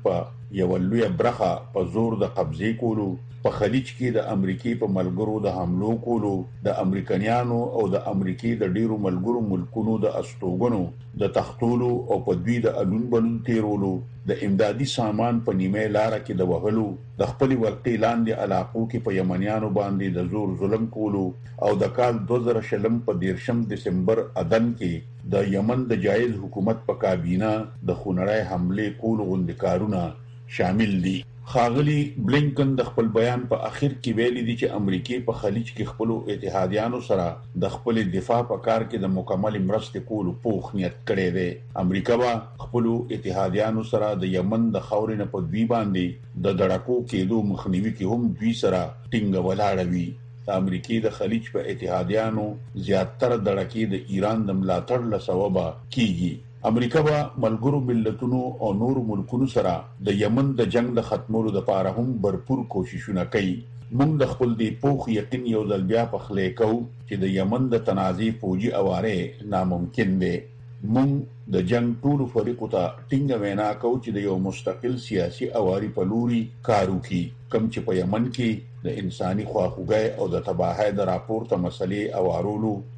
یو لوی برخه په زور د قبضه کولو، په خلیج کې د امریکای په ملګرو د حملو کولو، د امریکایانو او د امریکای د ډیرو ملګرو ملکونو د استوګنو د تختولو او په دوی د الون بلون تیرولو، د امدادي سامان په نیمه لار کې د وهلو، د خپل ولقي لاندې علاقو کې په یمنیانو باندې د زور ظلم کولو او د کال دوه زره شلم په دیرشم دسمبر اذن کې د یمن د جایز حکومت په کابینه د خونړی حمله کولو غندکارونه شامل دي. خاغلی بلینکن د خپل بیان په اخر کې ویلي دي چې امریکای په خلیج کې خپل اتحادیانو سره د خپل دفاع په کار کې د مکمل مرستې کولو پوخ نیت کړی دی. امریکا با خپل اتحادیانو سره د یمن د خاورې نه په دوی باندې د دړکو کېدو مخنیوي کې هم دوی سره ټینګ ولاړ وي. د امریکای د خلیج په اتحادیانو زیاتره دړکې د ایران د ملاتړ له سببه کیږي. امریکا با ملګرو ملتونو او نور ملکونو سره د یمن د جنگ د ختمولو لپاره هم भरपूर کوششونه کوي. موږ د خپل دی پوخ یقین یو ځل بیا په خلې کو چې د یمن د تنازع فوجي اواره ناممکن دی. موږ د جنگ ټول فریقو ته ټینګ وینا کو چې د یو مستقل سیاسي اواري په لوري کار وکړي، کم چې په یمن کې د انساني خواخوږي او د تباہی د راپورته مسلې اوارولو